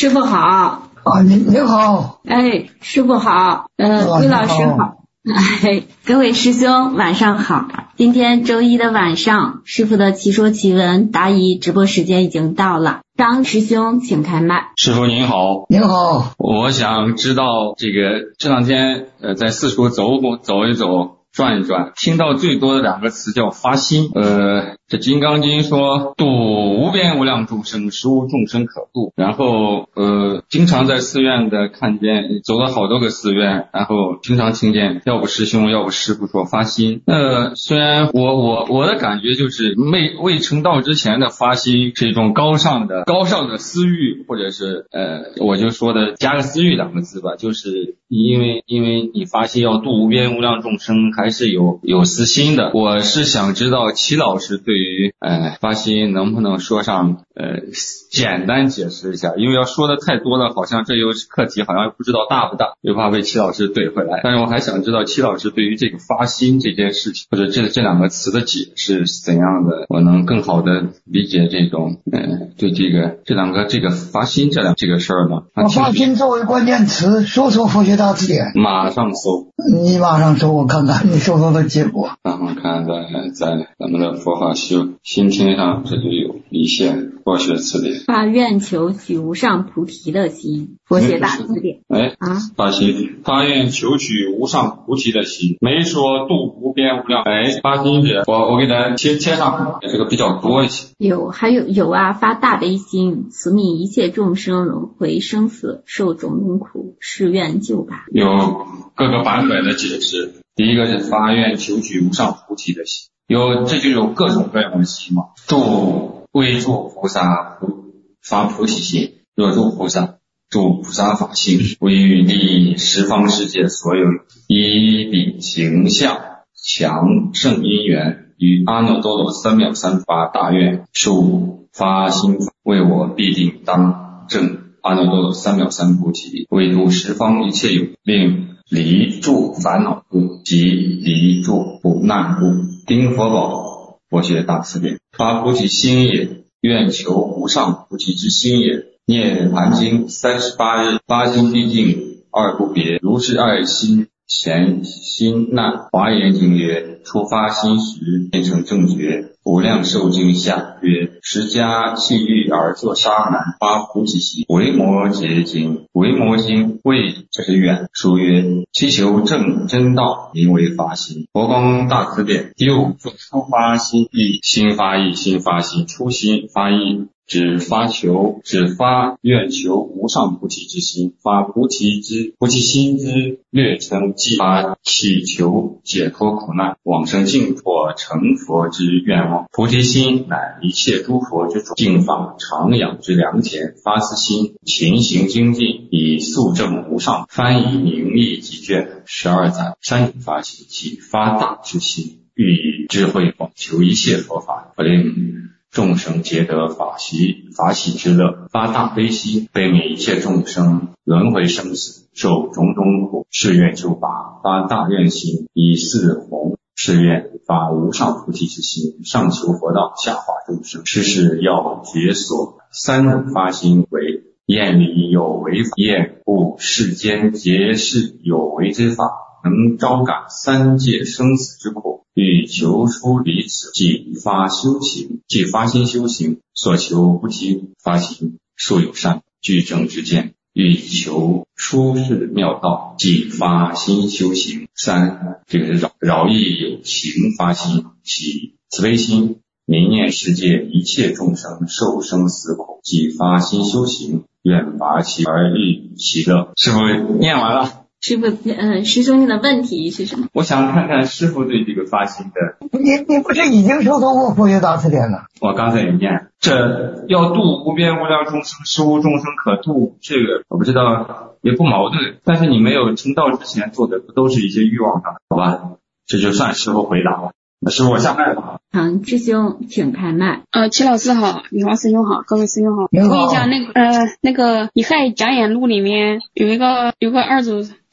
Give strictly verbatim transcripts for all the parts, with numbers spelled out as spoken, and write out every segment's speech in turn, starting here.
师傅好。 啊，你你好。 哎，师傅好。呃，魏老师好。哎，各位师兄晚上好。今天周一的晚上，师傅的奇说奇闻答疑直播时间已经到了。张师兄请开麦。 师傅您好。 您好。 我想知道这个这两天呃在四处走走一走转一转，听到最多的两个词叫发心。呃这金刚经说度无边无量众生，实无众生可度。然后呃经常在寺院的看见，走了好多个寺院，然后经常听见要不师兄要不师父说发心。呃虽然我我我的感觉就是未未成道之前的发心是一种高尚的高尚的私欲，或者是呃我就说的加个私欲两个字吧，就是因为因为你发心要度无边无量众生，还是有有私心的。我是想知道齐老师对于呃发心能不能说上呃简单解释一下，因为要说的太多了，好像这又是课题好像不知道大不大，又怕被齐老师怼回来。但是我还想知道齐老师对于这个发心这件事情，或者这这两个词的解释是怎样的，我能更好的理解这种呃对这个这两个这个发心这两这个事儿呢。 我发心作为关键词，搜索佛学大词典。 马上搜。 你马上搜，我看看你搜索的结果。 然后看在在咱们的佛法修心经上，这就有一线佛学词典。 发愿求取无上菩提的心，佛学大词典。 哎啊，发心发愿求取无上菩提的心，没说度无边无量。哎，发心是我我给大家贴贴上，这个比较多一些。 有还有有啊，发大悲心，慈悯一切众生轮回生死，受种种苦，誓愿救拔。 有各个版本的解释。第一个是发愿求取无上菩提的心，有这就有各种各样的心嘛。度为助菩萨发菩提心，若度菩萨度菩萨法心，为欲利益十方世界所有，以彼形象强盛因缘，于阿耨多罗三藐三发大愿，受发心法，为我必定当证阿耨多罗三藐三菩提，为度十方一切有，令离诸烦恼故及离诸苦难故。丁佛宝佛学大词典。发菩提心也，愿求无上菩提之心也。涅盘经三十八日，发心毕竟二不别，如是爱心前心难。华严经曰，初发心时变成正觉。无量寿经下曰，持家弃欲而作沙门，发菩提心。维摩诘经，维摩经谓这是远，书曰，祈求正真道，名为发心。佛光大词典第五作初发心意，心发意，心发心，初心发意，指发求，指发愿求无上菩提之心，发菩提之菩提心之略称，即发祈求解脱苦难、往生净土、成佛之愿望。菩提心乃一切诸佛之种，净法常养之良田。发此心，勤行精进，以速证无上。翻译名义几卷，十二载。三种发心，即发大之心，欲以智慧广求一切佛法，不令众生皆得法喜法喜之乐。发大悲心，悲悯一切众生轮回生死，受种种苦，誓愿救拔。发大愿心，以四弘誓愿，发无上菩提之心，上求佛道，下化众生，世事要解锁。三种发心为：厌离有为法，厌恶世间结事有为之法，能招感三界生死之苦，欲求出离此，即发修行，即发心修行，所求不提发心，素有善具正之见，欲求出世妙道，即发心修行。三，这个是饶饶益有情发心，其慈悲心，明念世界一切众生受生死苦，即发心修行，愿拔其而欲其乐。师父念完了。 师父，呃，师兄的问题是什么？ 我想看看师父对这个发心的。 你你不是已经收到过佛学大词典了？ 我刚才也念，这要度无边无量众生，实无众生可度，这个我不知道也不矛盾，但是你没有成道之前做的不都是一些欲望上的，好吧？这就算师父回答了。那师父我下麦吧。 嗯，师兄请开麦。 呃，齐老师好，李华师兄好，各位师兄好。 你好。 问一下那个呃那个《遗害讲演录》里面有一个有个二祖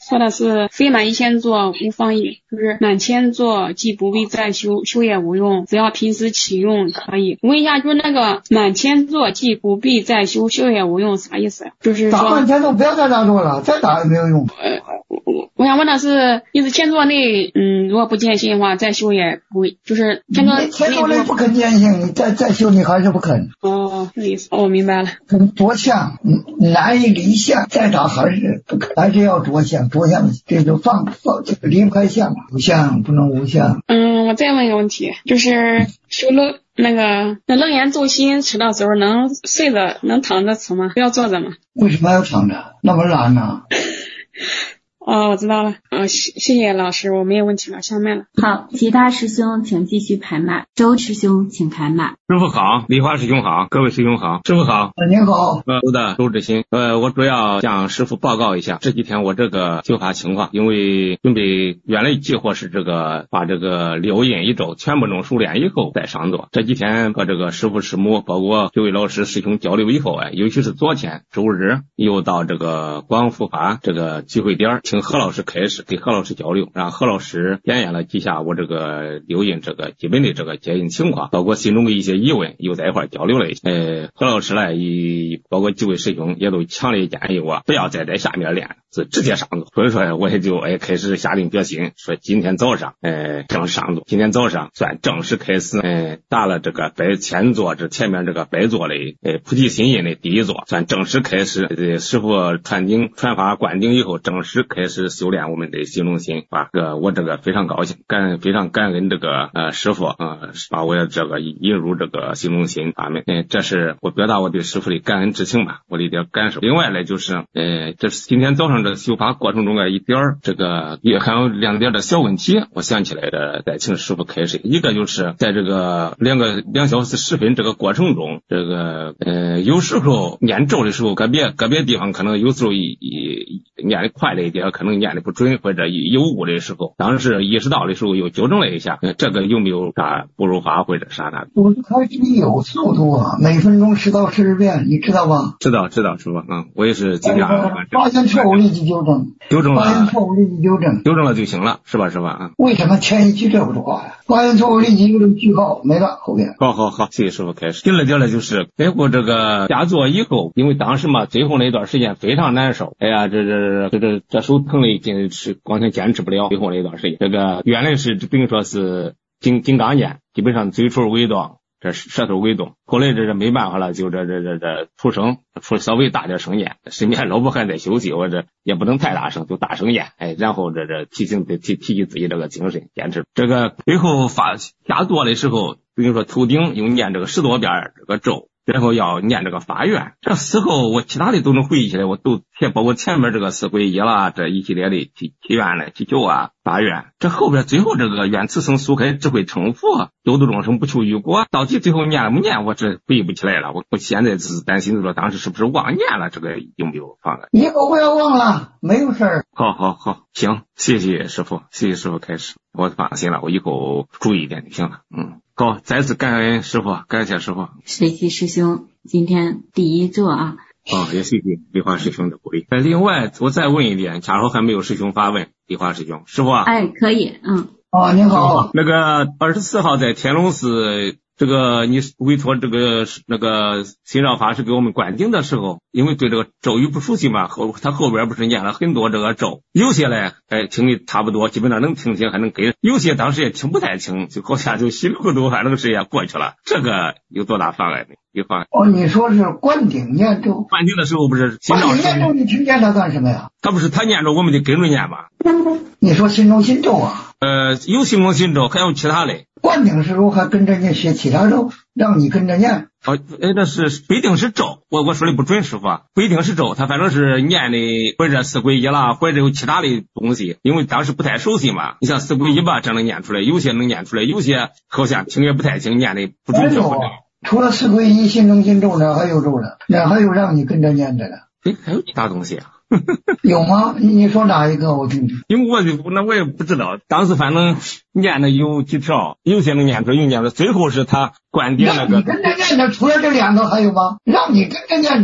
说的是非满一千座无妨矣，就是满千座既不必再修，修也无用，只要平时启用可以。问一下，就是那个满千座既不必再修，修也无用啥意思呀？就是说打满千座不要再打坐了，再打也没有用。 呃，我我想问的是，意思千座内，嗯，如果不坚信的话，再修也不会，就是千座千座内不肯坚信，你再再修你还是不肯。 哦，这个意思，哦，明白了。 着相难以离相，再打还是不肯，还是要着相，着相这就放放这个离不开相，无相不能无相。 嗯，我再问一个问题，就是修了那个那楞严咒心持的时候，能睡着能躺着持吗？不要坐着吗？ 为什么要躺着？那么懒呢？ 哦，我知道了。呃、哦，谢谢谢老师，我没有问题了，下麦了。 好，其他师兄请继续排麦。周师兄请开麦。 师傅好，梨花师兄好，各位师兄好，师傅好。 呃，您好。 呃，我的周志新，呃，我主要向师傅报告一下这几天我这个修法情况，因为准备原来计划是这个把这个六印一周全部弄熟练以后再上座。这几天和这个师傅师母，包括这位老师师兄交流以后，哎，尤其是昨天周日又到这个广佛法这个聚会点，请何老师开始给何老师交流，让何老师检验了几下我这个六印这个基本的这个接印情况，包括心中的一些疑问，又在一块交流了一下。呃，何老师呢，以包括几位师兄也都强烈建议我不要再在下面练，是直接上座。所以说我也就哎开始下定决心，说今天早上呃正式上座，今天早上算正式开始呃打了这个百千座这前面这个百座的呃菩提心印的第一座，算正式开始。呃师傅传经传法灌顶以后，正式开始修炼我们的心中心啊，这个我这个非常高兴，感非常感恩这个呃师傅啊、呃，把我这个引入这个心中心法门，呃，这是我表达我对师傅的感恩之情吧，我的一点感受。另外呢，就是呃，这是今天早上这个修法过程中的一点这个也还有两点的小问题，我想起来的，再请师傅开始。一个就是在这个两个两小时十分这个过程中，这个呃有时候念咒的时候，个别个别地方可能有时候一一念的快了一点，可能念的不准或者有误的时候，当时意识到的时候又纠正了一下，呃、这个有没有啥不如法或者啥的？ 我开始有速度啊，每分钟十到十十遍，你知道吧？ 知道知道师傅，嗯，我也是尽量发现错误立即纠正， 纠正了， 发现错误立即纠正， 纠正了就行了，是吧？是吧？啊， 为什么前一句这不是话呀？发现错误立即纠正句号，没了后边。 好好好，谢谢师傅开始。第二点呢，就是包括这个下座以后，因为当时嘛，最后那段时间非常难受，哎呀，这这这这这手疼的坚持，光天坚持不了。最后那段时间，这个原来是等于说是金金刚念，基本上嘴唇微动，这舌头微动。后来这这没办法了，就这这这这出声，出稍微大点声念。身边老婆还在休息，我这也不能太大声，就大声念。哎，然后这这提醒提提起自己这个精神，坚持。这个最后发下座的时候，比如说头顶又念这个十多遍这个咒。然后要念这个发愿，这时候我其他的都能回忆起来，我都包括前面这个四皈依啦，这一系列的祈祈愿了、祈求啊、发愿，这后边最后这个愿此生速开智慧成佛，有度众生不求于果，到底最后念了没念，我这回忆不起来了。我我现在只是担心说当时是不是忘念了，这个有没有放了？ 以后不要忘了，没有事儿。 好好好，行，谢谢师傅，谢谢师傅开始，我放心了，我以后注意一点就行了。嗯。好，再次感恩师傅，感谢师傅。 水西师兄今天第一座啊。 哦，也谢谢梨花师兄的鼓励。呃，另外我再问一点，假如还没有师兄发问，梨花师兄，师傅啊。 哎，可以，嗯。 哦，您好。 那个二十四号在天龙寺。这个你委托这个那个心绕法师给我们灌顶的时候，因为对这个咒语不熟悉嘛，后他后边不是念了很多这个咒，有些呢哎听的差不多，基本上能听清还能给，有些当时也听不太清，就好像就稀里糊涂，反正是也过去了。这个有多大妨碍呢？有妨碍。 哦，你说是灌顶念咒？ 灌顶的时候不是心绕念咒，你听见他干什么呀？ 他不是他念着我们得跟着念吗？ 你说心中心咒啊？ 呃，有心中心咒，还有其他的。 灌顶时候还跟着念学其他咒，让你跟着念。 哦，哎，那是不一定是咒，我我说的不准师傅啊，不一定是咒，他反正是念的或者四皈依啦，或者有其他的东西，因为当时不太熟悉嘛。你像四皈依吧，这能念出来，有些能念出来，有些好像听也不太清，念的不准确。 除了四皈依、心中心咒呢，还有咒呢，那还有让你跟着念的呢。 哎，还有其他东西啊？ 有吗？你说哪一个我听听。 因为我就那我也不知道，当时反正念的有几条，有些能念出来，有念的，最后是他灌顶那个。 你跟着念的，除了这两个还有吗？让你跟着念的，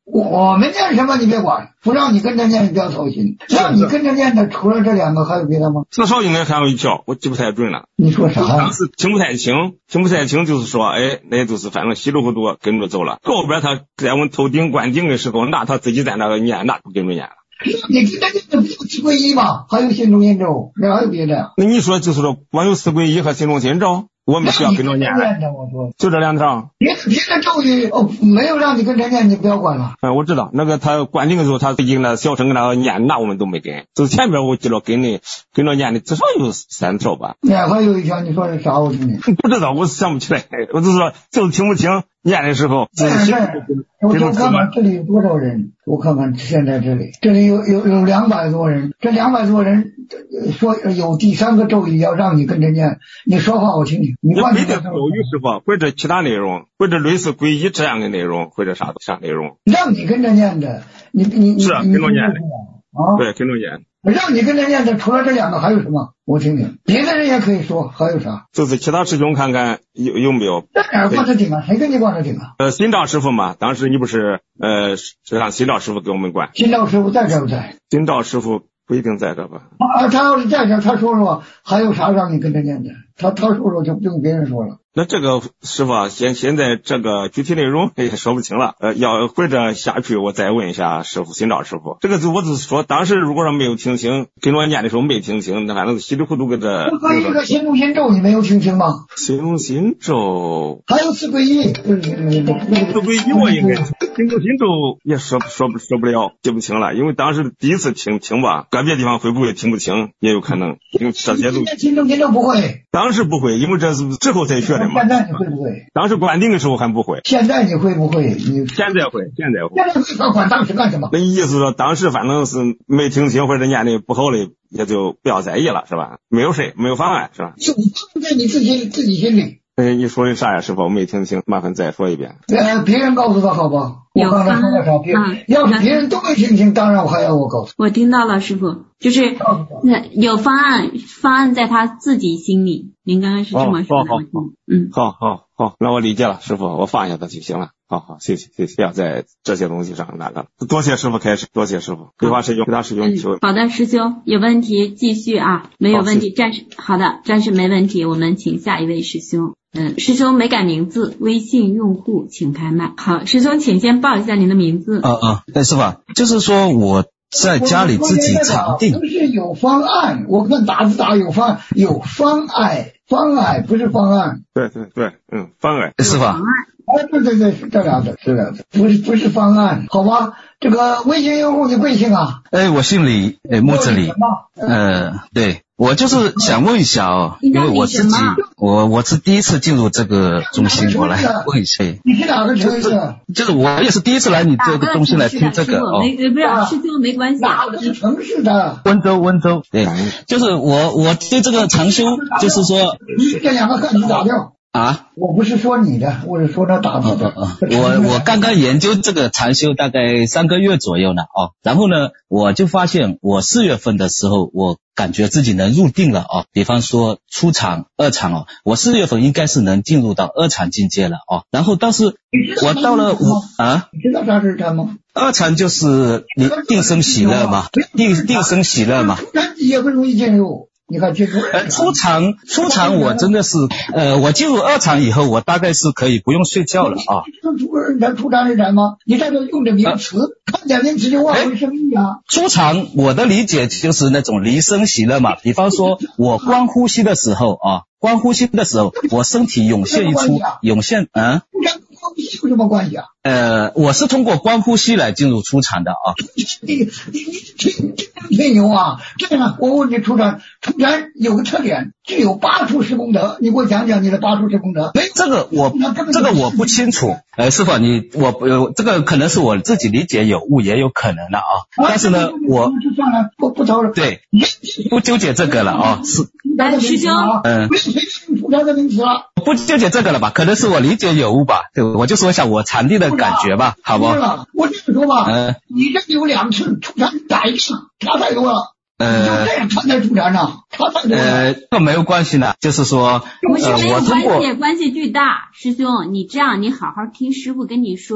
我们念什么你别管，不让你跟着念你不要操心，让你跟着念的除了这两个还有别的吗？ 至少应该还有一条，我记不太准了。 你说啥？ 当时听不太清，听不太清就是说，哎，那就是反正稀里糊涂跟着走了。后边他在我们头顶灌顶的时候，那他自己在那个念，那不跟着念了。 你跟着念的不就四皈依吗？还有心中心咒，那还有别的？ 那你说就是说，光有四皈依和心中心咒，我们需要跟着念的。 我说就这两条。 别别的咒语哦，没有让你跟着念，你不要管了。 嗯，我知道那个他灌顶的时候，他最近那小声跟那个念，那我们都没跟。就是前边我记得跟的跟着念的至少有三条吧。 那还有一条，你说是啥？我听听。 不知道，我想不起来。我就是说，就是听不清念的时候。 是是，我就看看这里有多少人。我看看现在这里，这里有有有两百多人。这两百多人说有第三个咒语要让你跟着念，你说话我听听。你换别的咒语是否或者其他内容，或者类似皈依这样的内容，或者啥啥内容？ 让你跟着念的，你你你是跟着念的啊？ 对，跟着念。 让你跟着念的，除了这两个还有什么？我听听，别的人也可以说，还有啥？ 就是其他师兄看看有有没有。 在哪儿挂着顶啊？谁跟你挂着顶啊？ 呃，新照师傅嘛，当时你不是呃是让新照师傅给我们管。 新照师傅在这不在？ 新照师傅不一定在这吧？ 啊，他要是在这，他说说还有啥让你跟着念的？他他说说就不用别人说了。 那这个师傅啊，现现在这个具体内容也说不清了，呃，要或者下去我再问一下师傅，新照师傅。这个就我就是说，当时如果说没有听清，跟我念的时候没听清，那反正稀里糊涂跟这。 四皈依和心中心咒你没有听清吗？ 心中心咒还有四皈依， 四皈依我应该心中心咒也说说不说不了，记不清了，因为当时第一次听听吧，个别地方会不会听不清，也有可能，因为这些都。 心中心咒不会。 当时不会，因为这是之后才学的嘛。 现在你会不会？ 当时灌顶的时候还不会。 现在你会不会？你现在会，现在会。 现在会管当时干什么？ 那意思说，当时反正是没听清或者念的不好的，也就不要在意了，是吧？没有谁，没有妨碍，是吧？ 就在你自己自己心里。 哎，你说的啥呀，师傅？我没听清，麻烦再说一遍。 呃，别人告诉他好吧？我刚才说的啥？别人要是别人都没听清，当然我还要我告诉。 我听到了，师傅，就是那有方案，方案在他自己心里。您刚刚是这么说的。 好好好，嗯，好好好，那我理解了，师傅，我放下他就行了。好好，谢谢谢谢，不要在这些东西上那个了。多谢师傅开始，多谢师傅。对话师兄，对话师兄求、 嗯。好的，师兄，有问题继续啊，没有问题，暂时好的，暂时没问题，我们请下一位师兄。嗯，师兄没改名字，微信用户请开麦。好，师兄，请先报一下您的名字。 啊啊，对，师傅，就是说我在家里自己常定。 不是有方案，我看打字打有方有方案，方案不是方案。 对对对，嗯，方案是吧？ 哎，对对对，是这样的，是的，不是不是方案，好吧？这个微信用户你贵姓啊？ 哎，我姓李，哎，木子李。呃，对，我就是想问一下哦，因为我自己，我我是第一次进入这个中心，我来问一下。 你是哪个城市？ 就是我也是第一次来你这个中心来听这个哦。 没不是师兄没关系。 哪个城市的？ 温州，温州。对，就是我我对这个长修，就是说， 你这两个课你打掉。 啊， 我不是说你的，我是说那打字的。 哦哦、我我刚刚研究这个禅修大概三个月左右呢，哦，然后呢，我就发现我四月份的时候，我感觉自己能入定了哦，比方说初禅、二禅哦，我四月份应该是能进入到二禅境界了哦，然后倒是我到了五啊， 你知道啥是禅吗？ 二禅就是你定生喜乐嘛，定定生喜乐嘛， 禅也不容易进入。你看进入呃初禅初禅我真的是呃我进入二禅以后，我大概是可以不用睡觉了啊。 初初禅是禅吗？你在这用的名词，看见名词就忘为生意啊。 初禅我的理解就是那种离生喜乐嘛，比方说我光呼吸的时候啊，光呼吸的时候，我身体涌现一出涌现嗯。 光呼吸有什么关系啊？ 呃，我是通过光呼吸来进入初禅的啊。 你你你吹吹牛啊！这样，我问你，初禅初禅有个特点，具有八处十功德。你给我讲讲你的八处十功德。没这个我这个我不清楚。呃，师傅，你我呃这个可能是我自己理解有误，也有可能的啊。但是呢，我不不讨论， 对，不纠结这个了啊。是。 来，师兄， 嗯，没谁用初禅的名词了。 不纠结这个了吧？可能是我理解有误吧。对，我就说一下我禅定的感觉吧，好不？ 我这么说吧，嗯，你这有两次初禅打一次，差太多了。呃，你就这样看待初禅呢，差太多了。 呃，这没有关系的，就是说， 不是没有关系， 呃、 关系巨大。师兄，你这样，你好好听师傅跟你说，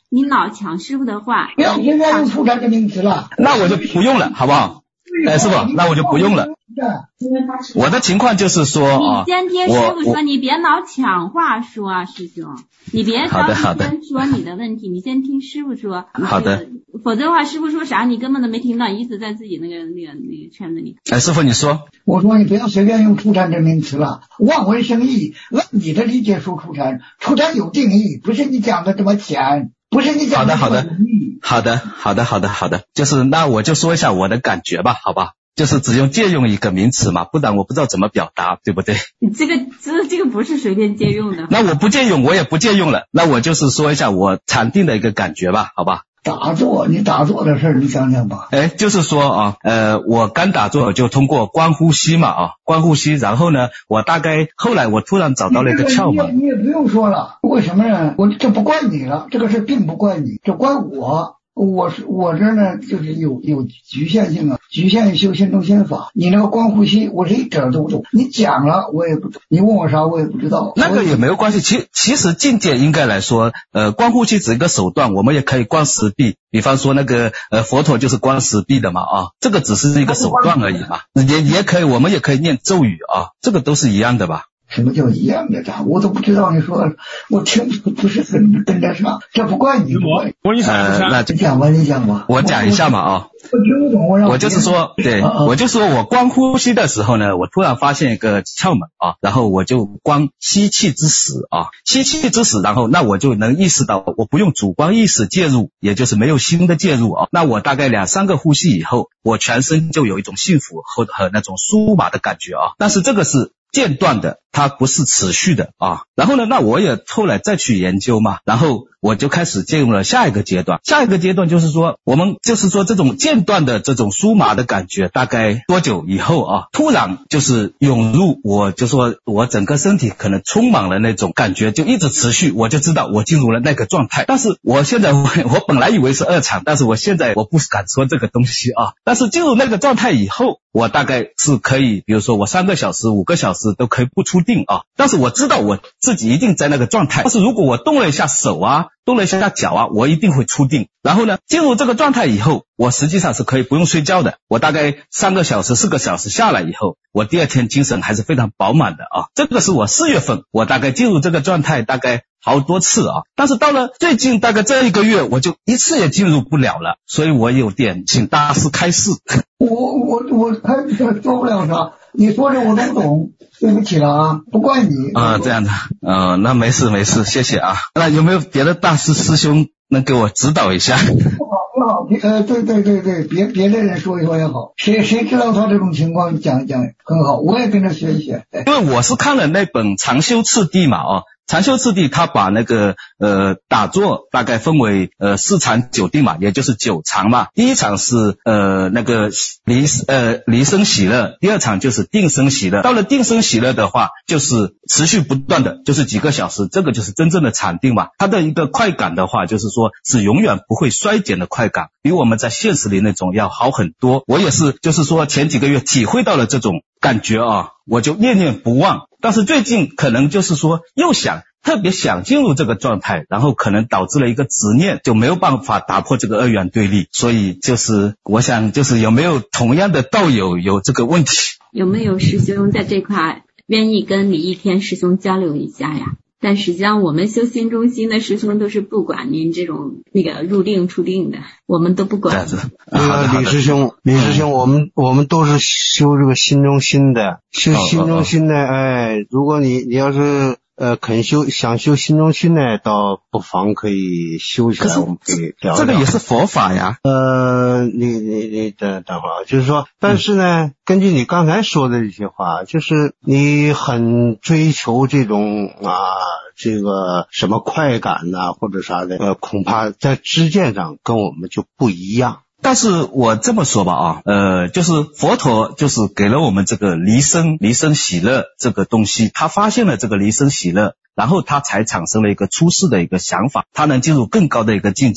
你老抢师傅的话， 不要随便用出禅这名词了。 那我就不用了，好不好？哎，师傅，那我就不用了。我的情况就是说啊， 你先听师傅说，你别老抢话说啊，师兄，你别着急先说你的问题，你先听师傅说。 好的。 否则的话，师傅说啥你根本都没听到，一直在自己那个那个那个圈子里。 哎，师傅你说。 我说你不要随便用出禅这名词了，望文生义，按你的理解说出禅，出禅有定义，不是你讲的这么浅。不是你讲的好的好的好的好的好的，就是那我就说一下我的感觉吧，好吧，就是只用借用一个名词嘛，不然我不知道怎么表达，对不对？ 你这个这这个不是随便借用的。 那我不借用，我也不借用了，那我就是说一下我禅定的一个感觉吧，好吧？ 打坐，你打坐的事儿，你想想吧。 哎，就是说啊，呃，我刚打坐就通过观呼吸嘛啊，观呼吸，然后呢，我大概后来我突然找到了一个窍门。 你也不用说了，为什么呢？我这不怪你了，这个事并不怪你，这怪我。我是我这呢，就是有有局限性啊，局限于修心中心法。你那个观呼吸，我是一点都不懂。你讲了，我也不懂；你问我啥，我也不知道。 那个也没有关系，其其实境界应该来说，呃，观呼吸只是一个手段，我们也可以观十臂。比方说那个呃佛陀就是观十臂的嘛啊，这个只是一个手段而已嘛，也也可以，我们也可以念咒语啊，这个都是一样的吧。 什么叫一样的？啥我都不知道。你说我听不是很跟得上，这不怪你。 我我你呃，那你讲吧，你讲吧。 我讲一下嘛啊。 我听不懂，我让我就是说，对， 啊啊我就说我观呼吸的时候呢，我突然发现一个窍门啊，然后我就观吸气之时啊，吸气之时，然后那我就能意识到，我不用主观意识介入，也就是没有心的介入啊。那我大概两三个呼吸以后，我全身就有一种幸福和和那种舒麻的感觉啊。但是这个是间断的，它不是持续的啊。然后呢，那我也后来再去研究嘛，然后我就开始进入了下一个阶段。下一个阶段就是说，我们就是说这种间断的这种舒麻的感觉，大概多久以后啊，突然就是涌入，我就说我整个身体可能充满了那种感觉，就一直持续，我就知道我进入了那个状态。但是我现在我我本来以为是二场，但是我现在我不敢说这个东西啊。但是进入那个状态以后，我大概是可以，比如说我三个小时、五个小时都可以不出定啊。但是我知道我自己一定在那个状态。但是如果我动了一下手啊，动了一下脚啊，我一定会出定。然后呢，进入这个状态以后，我实际上是可以不用睡觉的。我大概三个小时、四个小时下来以后，我第二天精神还是非常饱满的啊。这个是我四月份，我大概进入这个状态大概好多次啊。但是到了最近大概这一个月，我就一次也进入不了了，所以我有点请大师开示。 我我我开始做不了啥，你说的我都不懂，对不起了啊，不怪你啊、呃。这样的，呃，那没事没事，谢谢啊。那有没有别的大师师兄能给我指导一下？ 不好不好，呃，对对对对，别别的人说一说也好，谁谁知道他这种情况讲一讲很好，我也跟着学一学。 因为我是看了那本《长修次第》嘛，哦。禅修次第他把那个呃打坐大概分为呃四禅九定嘛，也就是九场嘛。第一场是呃那个离呃离生喜乐，第二场就是定生喜乐。到了定生喜乐的话，就是持续不断的，就是几个小时，这个就是真正的禅定嘛。它的一个快感的话，就是说是永远不会衰减的快感，比我们在现实里那种要好很多。我也是，就是说前几个月体会到了这种感觉啊，我就念念不忘。但是最近可能就是说又想特别想进入这个状态，然后可能导致了一个执念，就没有办法打破这个二元对立。所以就是我想就是有没有同样的道友有这个问题？ 有没有师兄在这块愿意跟李一天师兄交流一下呀？但实际上我们修心中心的师兄都是不管您这种那个入定出定的，我们都不管。 那个李师兄，李师兄，我们我们都是修这个心中心的，修心中心的。哎，如果你你要是呃肯修想修心中心呢，倒不妨可以修起来，我们可以聊聊。 这个也是佛法呀。 呃，你你你等等会儿，就是说，但是呢，嗯、根据你刚才说的这些话，就是你很追求这种啊。这个什么快感呐、啊，或者啥的，呃，恐怕在知见上跟我们就不一样。 但是我这么说吧啊，呃，就是佛陀就是给了我们这个离生离生喜乐这个东西，他发现了这个离生喜乐，然后他才产生了一个出世的一个想法，他能进入更高的一个境界。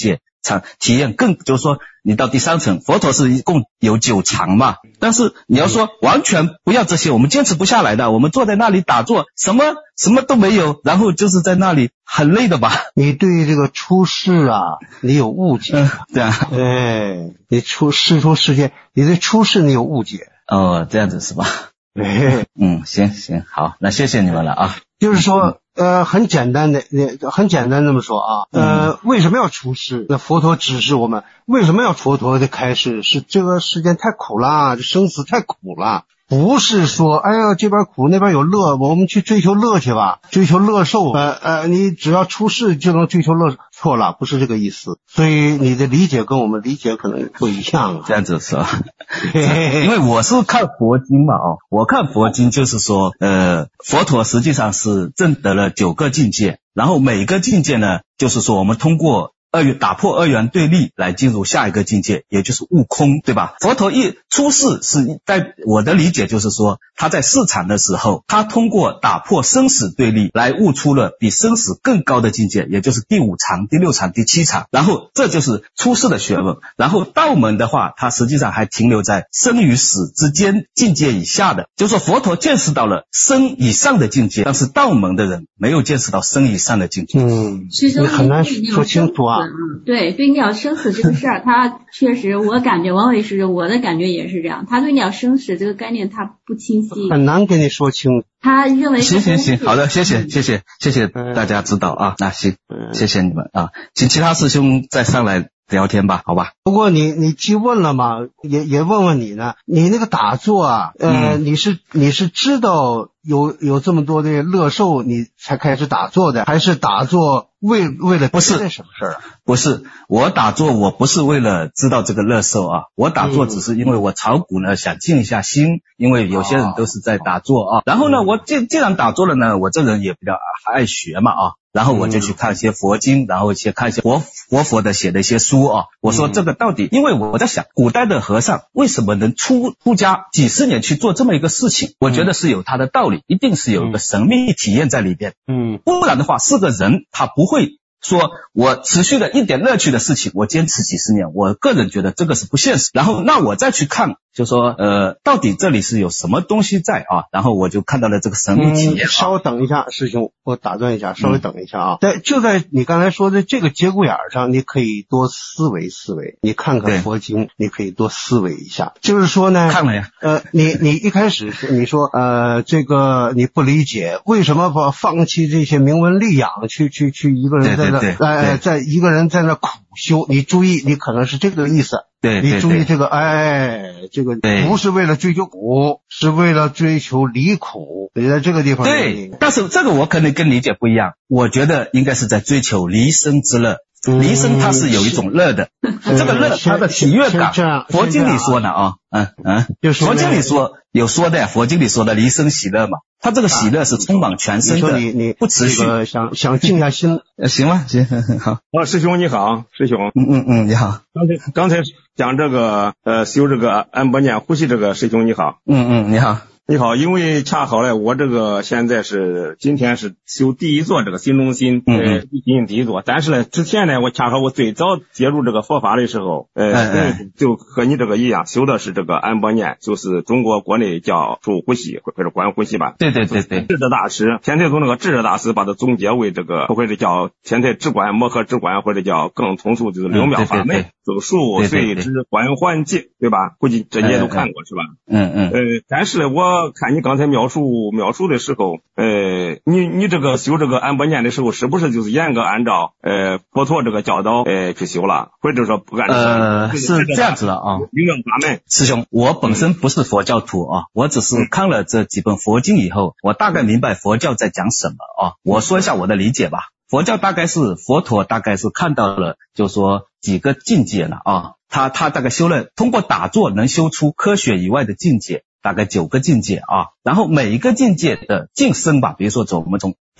场体验更，就是说你到第三层，佛陀是一共有九场嘛，但是你要说完全不要这些，我们坚持不下来的，我们坐在那里打坐，什么什么都没有，然后就是在那里很累的吧。 你对这个出世啊，你有误解。 嗯，对啊。 哎，你出世出世界，你对出世你有误解。 哦，这样子是吧？ 哎， 嗯，行行，好，那谢谢你们了啊。 就是说，呃，很简单的，很简单这么说啊，呃，为什么要出世？那佛陀指示我们，为什么要佛陀的开示？是这个世间太苦了，这生死太苦了。不是说，哎呀，这边苦那边有乐，我们去追求乐去吧，追求乐受。呃呃，你只要出世就能追求乐，错了，不是这个意思。所以你的理解跟我们理解可能不一样。 这样子是吧？因为我是看佛经嘛，哦，我看佛经就是说，呃，佛陀实际上是证得了九个境界，然后每个境界呢，就是说我们通过二元打破二元对立来进入下一个境界，也就是悟空，对吧？佛陀一出世是在我的理解就是说，他在市场的时候，他通过打破生死对立来悟出了比生死更高的境界，也就是第五常、第六常、第七常，然后这就是出世的学问。然后道门的话，它实际上还停留在生与死之间境界以下的，就是说佛陀见识到了生以上的境界，但是道门的人没有见识到生以上的境界。 嗯，你很难说清楚啊。 嗯，对，对鸟生死这个事儿，他确实，我感觉王伟师我的感觉也是这样，他对鸟生死这个概念他不清晰， 很难跟你说清。 他认为行行行，好的，谢谢谢谢谢谢大家指导啊，那行，谢谢你们啊，请其他师兄再上来聊天吧，好吧？ 不过你你既问了嘛，也也问问你呢，你那个打坐啊，呃，嗯、你是你是知道有有这么多的乐受，你才开始打坐的，还是打坐为为了别的什么事儿啊？ 不是，我打坐我不是为了知道这个乐受啊，我打坐只是因为我炒股呢想静一下心，因为有些人都是在打坐啊，然后呢，我既既然打坐了呢，我这人也比较爱学嘛啊。然后我就去看一些佛经，然后去看一些活活佛的写的一些书啊。我说这个到底，因为我在想，古代的和尚为什么能出出家几十年去做这么一个事情？我觉得是有他的道理，一定是有一个神秘体验在里边。嗯，不然的话，是个人他不会说我持续的一点乐趣的事情，我坚持几十年，我个人觉得这个是不现实。然后那我再去看，就说呃，到底这里是有什么东西在啊？然后我就看到了这个神秘体验。 嗯、稍等一下，师兄，我打断一下，稍微等一下啊。在、嗯、就在你刚才说的这个节骨眼上，你可以多思维思维，你看看佛经，你可以多思维一下。就是说呢， 看了呀。 呃，你你一开始是你说呃，这个你不理解为什么不放弃这些名闻利养，去去去一个人在那呃，在一个人在那苦修。你注意，你可能是这个意思。 对， 你注意这个，哎，这个不是为了追求苦，是为了追求离苦。你在这个地方， 对，但是这个我可能跟理解不一样，我觉得应该是在追求离生之乐。离生它是有一种乐的，嗯、这个乐它的喜悦感，佛经里说的啊，嗯嗯，佛经里说有说的，佛经里说的离生喜乐嘛，它这个喜乐是充满全身的， 你你不持续， 这个、想想静下心， 行了，行，好。 哦，师兄你好，师兄， 嗯嗯嗯，你好。 刚才刚才讲这个呃修这个安波念呼吸这个师兄你好， 嗯嗯，你好。 你好，因为恰好呢，我这个现在是今天是修第一座这个新中心，呃，进第一座。但是呢，之前呢，我恰好我最早接触这个佛法的时候，呃，嗯、就和你这个一样，修的是这个安波念，就是中国国内叫助呼吸或者观呼吸吧。 对对对对。 智者大师，天台宗那个智者大师把它总结为这个，或者叫天台智观、摩诃智观，或者叫更通俗就是六妙法门，走数随之观环境，对吧？估计这你也都看过、嗯、是吧？ 嗯嗯。 呃，但是我。我看你刚才描述描述的时候，呃，你你这个修这个安波念的时候，是不是就是严格按照呃佛陀这个教导呃去修了，或者说不按照？ 呃，是这样子的啊。 六妙法门， 师兄，我本身不是佛教徒啊，我只是看了这几本佛经以后，我大概明白佛教在讲什么啊。我说一下我的理解吧。佛教大概是佛陀大概是看到了，就说几个境界了啊。他他大概修了，通过打坐能修出科学以外的境界。大概九个境界啊，然后每一个境界的晋升吧，比如说从我们从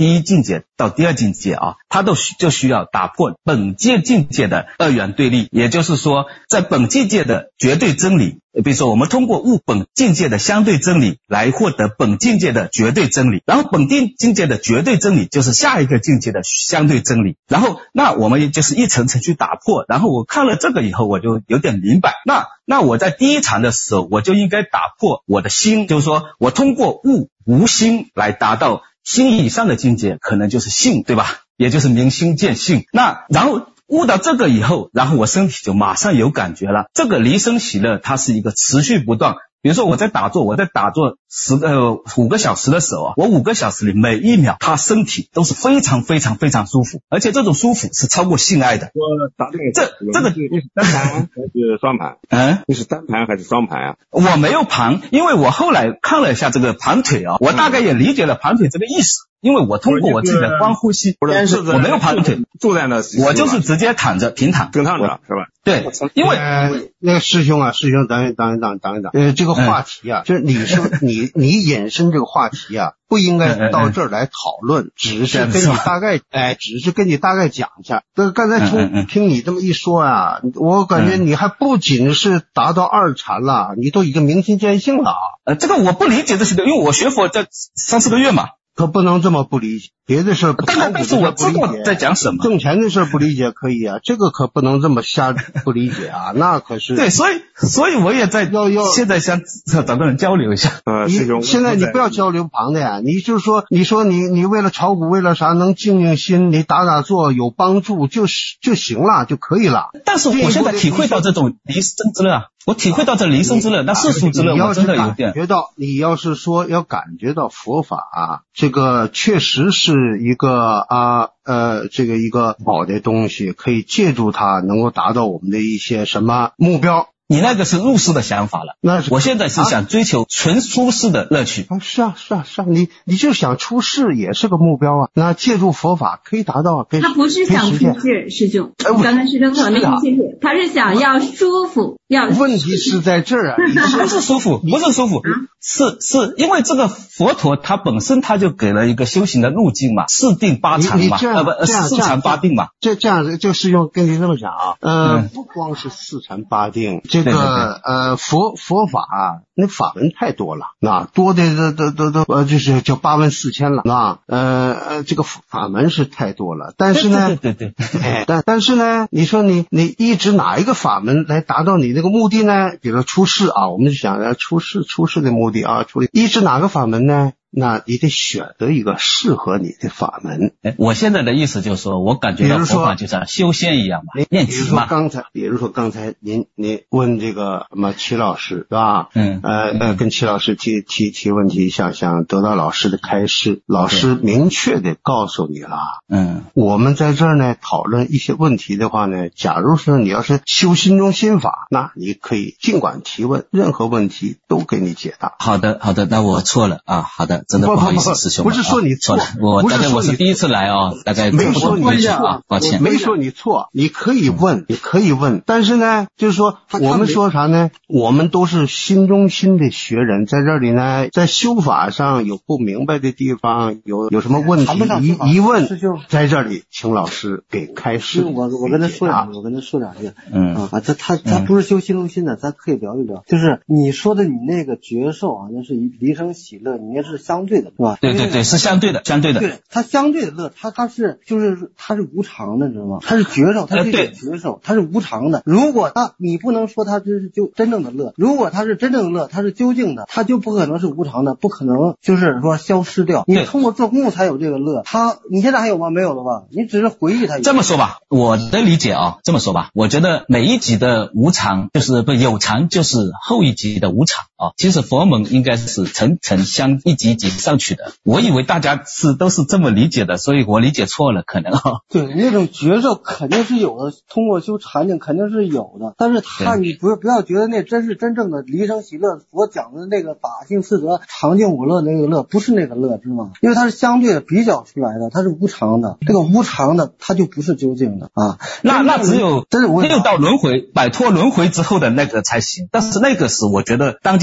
第一境界到第二境界啊，它都需就需要打破本界境界的二元对立，也就是说在本境界的绝对真理，比如说我们通过悟本境界的相对真理来获得本境界的绝对真理，然后本定境界的绝对真理就是下一个境界的相对真理，然后那我们就是一层层去打破，然后我看了这个以后我就有点明白，那那我在第一禅的时候我就应该打破我的心，就是说我通过悟无心来达到心以上的境界，可能就是性，对吧？也就是明心见性。那然后悟到这个以后，然后我身体就马上有感觉了。这个离生喜乐它是一个持续不断，比如说我在打坐，我在打坐十个五个小时的时候啊，我五个小时里每一秒，他身体都是非常非常非常舒服，而且这种舒服是超过性爱的。 我打这个， 这这个你是单盘还是双盘？ 嗯， 你是单盘还是双盘啊？ 我没有盘，因为我后来看了一下这个盘腿啊，我大概也理解了盘腿这个意思。因为我通过我自己的观呼吸，但是我没有盘腿， 坐在那， 我就是直接躺着平躺， 平躺着是吧？ 对，因为、 呃、那个师兄啊，师兄，等一等一等等一等，呃，这个话题啊，嗯、就是你说你你引申这个话题啊，不应该到这儿来讨论，嗯、只是跟你大概，哎，只是跟你大概讲一下。这刚才从、嗯嗯、听你这么一说啊，我感觉你还不仅是达到二禅了，你都已经明心见性了啊。 呃，这个我不理解这些的，因为我学佛这三四个月嘛。 可不能这么不理解，别的事儿不理解。 但是我知道在讲什么， 挣钱的事儿不理解可以啊，这个可不能这么瞎不理解啊，那可是对，所以所以我也在要要现在想找个人交流一下。 呃， 你现在你不要交流旁的呀，你就是说，你说你你为了炒股，为了啥能静静心，你打打坐有帮助就是就行了，就可以了。 但是我现在体会到这种离生之乐，我体会到这离生之乐，那世俗之乐我真的有点。 你要是感觉到，你要是说要感觉到佛法啊，这个确实是一个啊呃这个一个好的东西，可以借助它能够达到我们的一些什么目标。 你那个是入世的想法了， 那是我现在是想追求纯出世的乐趣。 啊，是啊，是啊，是啊，你你就想出世也是个目标啊。那借助佛法可以达到，可以他不是想出世，师兄，刚才师兄可能没听清楚，他是想要舒服，要问题是在这儿啊， 不是舒服，不是舒服，是是因为这个佛陀他本身他就给了一个修行的路径嘛，四定八禅嘛，呃不四禅八定嘛。 这这样这个师兄跟你这么讲啊，呃、嗯、不光是四禅八定，这个对对对呃佛佛法啊，那法门太多了，那多的都都都呃就是叫八万四千了，那呃呃这个法门是太多了，但是呢， 对对对对， 哎，但但是呢，你说你你一直哪一个法门来达到你那个目的呢？比如说出世啊，我们就想要出世出世的目的啊，出一直哪个法门呢？那你得选择一个适合你的法门。 哎，我现在的意思就是说，我感觉到佛法就像修仙一样嘛，练习嘛。 刚才，比如说刚才您您问这个什么齐老师是吧？嗯，呃呃，跟齐老师提提提问题，想想得到老师的开示，老师明确的告诉你了。嗯，我们在这儿呢讨论一些问题的话呢，假如说你要是修心中心法，那你可以尽管提问，任何问题都给你解答。 好的，好的，那我错了啊，好的。真的不好意思，师兄， 不是说你错， 我大概我是第一次来哦，大概没说你错，抱歉， 没说你错，你可以问，你可以问，但是呢，就是说我们说啥呢？我们都是心中心的学人，在这里呢，在修法上有不明白的地方，有有什么问题疑疑问，在这里请老师给开示。 我我跟他说两句，我跟他说两句，嗯啊，他他他不是修心中心的，咱可以聊一聊。就是你说的你那个觉受啊，那是离生喜乐，你那是相对的，是吧？ 对对对，是相对的，相对的。 对，它相对的乐，它它是就是它是无常的，知道吗？它是觉受，它是觉受，它是无常的。如果它你不能说它这是就真正的乐，如果它是真正的乐，它是究竟的，它就不可能是无常的，不可能就是说消失掉。你通过做功夫才有这个乐，它你现在还有吗？没有了吧？你只是回忆它。 这么说吧，我的理解啊，这么说吧，我觉得每一集的无常就是不有常就是后一集的无常啊。其实佛门应该是层层相一级一级上去的。我以为大家是都是这么理解的，所以我理解错了，可能啊。 对，那种觉受肯定是有的，通过修禅定肯定是有的，但是他你不不要觉得那真是真正的离生喜乐，佛讲的那个法性四德常静无乐那个乐，不是那个乐，知道吗？因为它是相对的比较出来的，它是无常的，这个无常的它就不是究竟的啊。 那那只有六道轮回摆脱轮回之后的那个才行，但是那个是我觉得当今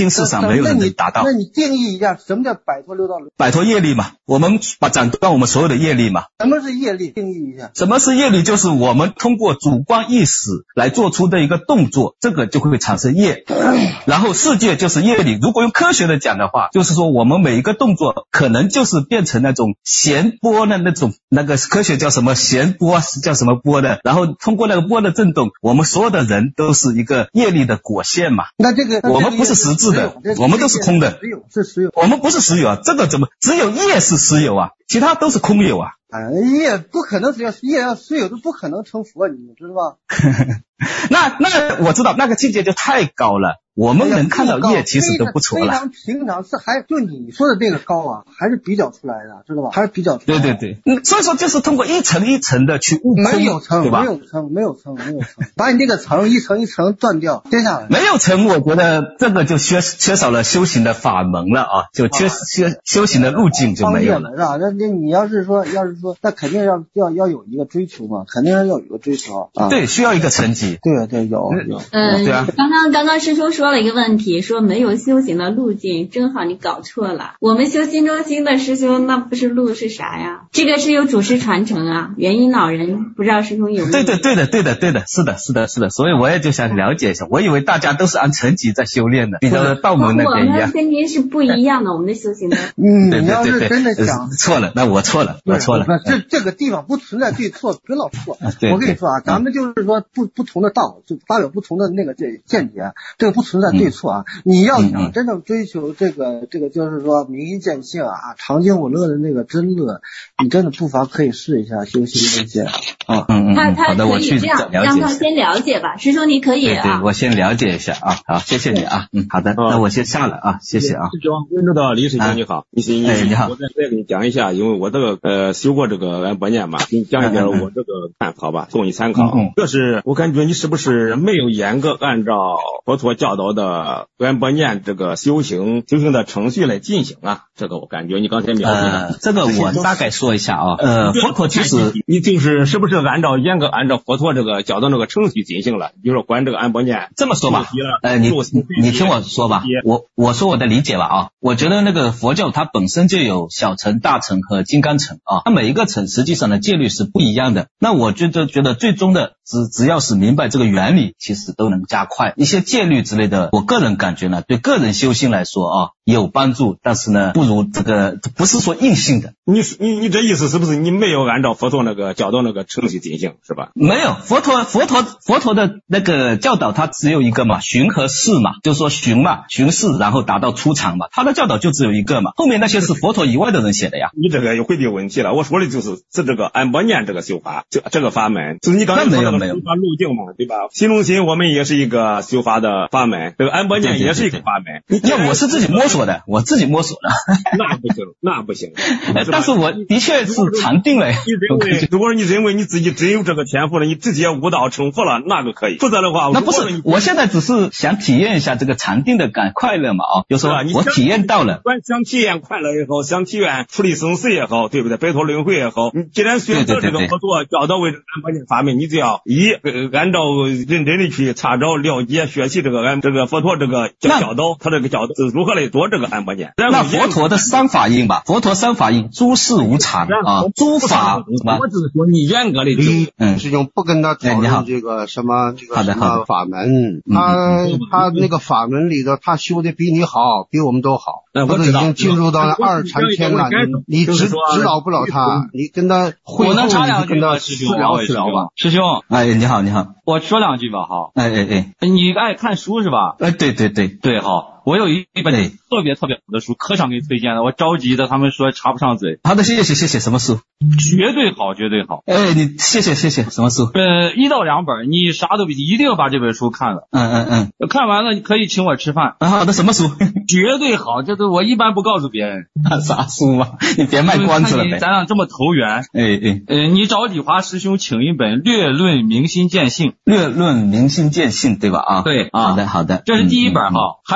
心世上没有人能达到。 那你定义一下什么叫摆脱六道轮回？ 摆脱业力嘛，我们把斩断我们所有的业力嘛。 什么是业力？定义一下。 什么是业力？就是我们通过主观意识来做出的一个动作，这个就会产生业。然后世界就是业力。如果用科学的讲的话，就是说我们每一个动作可能就是变成那种弦波的那种，那个科学叫什么弦波，叫什么波的，然后通过那个波的震动，我们所有的人都是一个业力的果线嘛。 那这个我们不是实质的，我们都是空的。 实有是实有， 我们不是实有啊，这个怎么只有业是实有啊，其他都是空有啊。 哎，业不可能只要业要实有，都不可能成佛，你知道吧？ 那那我知道那个境界就太高了。我们能看到业其实都不错了， 非常平常，是还就你说的这个高啊，还是比较出来的，知道吧？还是比较出来的。 对对对，嗯，所以说就是通过一层一层的去悟空， 没有层， 对吧？ 没有层，没有层，没有层，把你这个层一层一层断掉，接下来没有层，我觉得这个就缺缺少了修行的法门了啊，就缺缺修行的路径就没有了， 是吧？那那你要是说，要是说，那肯定要要要有一个追求嘛，肯定要有一个追求啊。 对，需要一个层级。 对对，有有。 嗯， 对啊。 刚刚刚刚师兄说了一个问题。说没有修行的路径，正好你搞错了。我们修心中心的师兄，那不是路是啥呀？这个是有祖师传承啊，元婴老人不知道师兄有没有？ 对的，对的，对的，对的，是的，是的，是的。所以我也就想了解一下，我以为大家都是按层级在修炼的，比较道门那边一样。 我们跟您是不一样的，我们的修行的。 嗯，你要是真的想错了，那我错了，我错了。 那这这个地方不存在对错，别老错。我跟你说啊，咱们就是说不不同的道，就发表不同的那个这见解，这个不存在对错啊。你要想真正追求这个这个就是说明心见性啊，常经我乐的那个真乐，你真的不妨可以试一下修行这些啊。 嗯嗯， 他他可以这样让他先了解吧，师兄你可以啊。 对对，我先了解一下啊。好，谢谢你啊。嗯，好的，那我先下了啊，谢谢啊。 师兄，温州的李师兄你好，你是哎你好， 我再再给你讲一下，因为我这个呃修过这个安般念嘛，给你讲一点我这个看法吧，供你参考。 嗯， 这是我感觉你是不是没有严格按照佛陀教导的安般念这个修行修行的程序来进行啊？这个我感觉你刚才描述的， 呃，这个我大概说一下啊。呃，佛陀其实你就是是不是按照严格按照佛陀这个教导那个程序进行了？比如说管这个安般念， 这么说吧，呃，你你听我说吧，我我说我的理解吧啊。我觉得那个佛教它本身就有小乘、大乘和金刚乘啊，它每一个乘实际上的戒律是不一样的。那我觉得觉得最终的只只要是明白这个原理，其实都能加快一些戒律之类的。我个人感觉呢，对个人修行来说啊有帮助，但是呢不如这个不是说硬性的。 你你你这意思是不是你没有按照佛陀那个教导那个程序进行是吧？ 没有，佛陀佛陀佛陀的那个教导它只有一个嘛，寻和释嘛，就是说寻嘛，寻释然后达到出场嘛，他的教导就只有一个嘛，后面那些是佛陀以外的人写的呀。 你这个有回避问题了，我说的就是是这个安般念这个修法，这这个法门，就是你刚才说的修法路径嘛，对吧？心中心我们也是一个修法的法门，这个安般念也是一个法门。 你那我是自己摸索的，我自己摸索的。 那不行，那不行。 但是我的确是禅定了。 你认为，如果你认为你自己真有这个天赋了，你直接悟道成佛了，那个可以。否则的话， 那不是，我现在只是想体验一下这个禅定的感快乐嘛啊，就是说我体验到了。 想体验快乐也好，想体验处理生死也好，对不对？摆脱轮回也好，你既然选择这个佛陀教导为安般念法门，你就要一呃按照认真的去查找、了解、学习这个安这个佛陀这个教导，他这个教导是如何来做这个安般念。 那佛陀的三法印吧，佛陀三法印，诸事无常啊，诸法。 我只是说你严格的你嗯，师兄不跟他讨论这个什么这个什么法门，他他那个法门里头，他修的比你好，比我们都好。他都已经进入到了二禅天了，你指指导不了他，你跟他会后你就跟他私聊私聊吧。 师兄， 哎，你好，你好， 我说两句吧，哈， 哎哎哎， 你爱看书是吧？ 哎，对对对对，好，我有一本特别特别好的书，可想给你推荐的，我着急的，他们说插不上嘴。 好的，谢谢谢谢，什么书？ 绝对好，绝对好。 哎，你谢谢谢谢，什么书？ 呃，一到两本，你啥都别急，一定要把这本书看了。 嗯嗯嗯， 看完了可以请我吃饭。 啊，好的，什么书？ 绝对好，这都我一般不告诉别人。 啥书嘛？你别卖关子了呗。 咱俩这么投缘。 哎哎， 呃，你找李华师兄请一本《略论明心见性》。 略论明心见性，对吧？啊， 对啊， 好的好的， 这是第一本哈。还有第二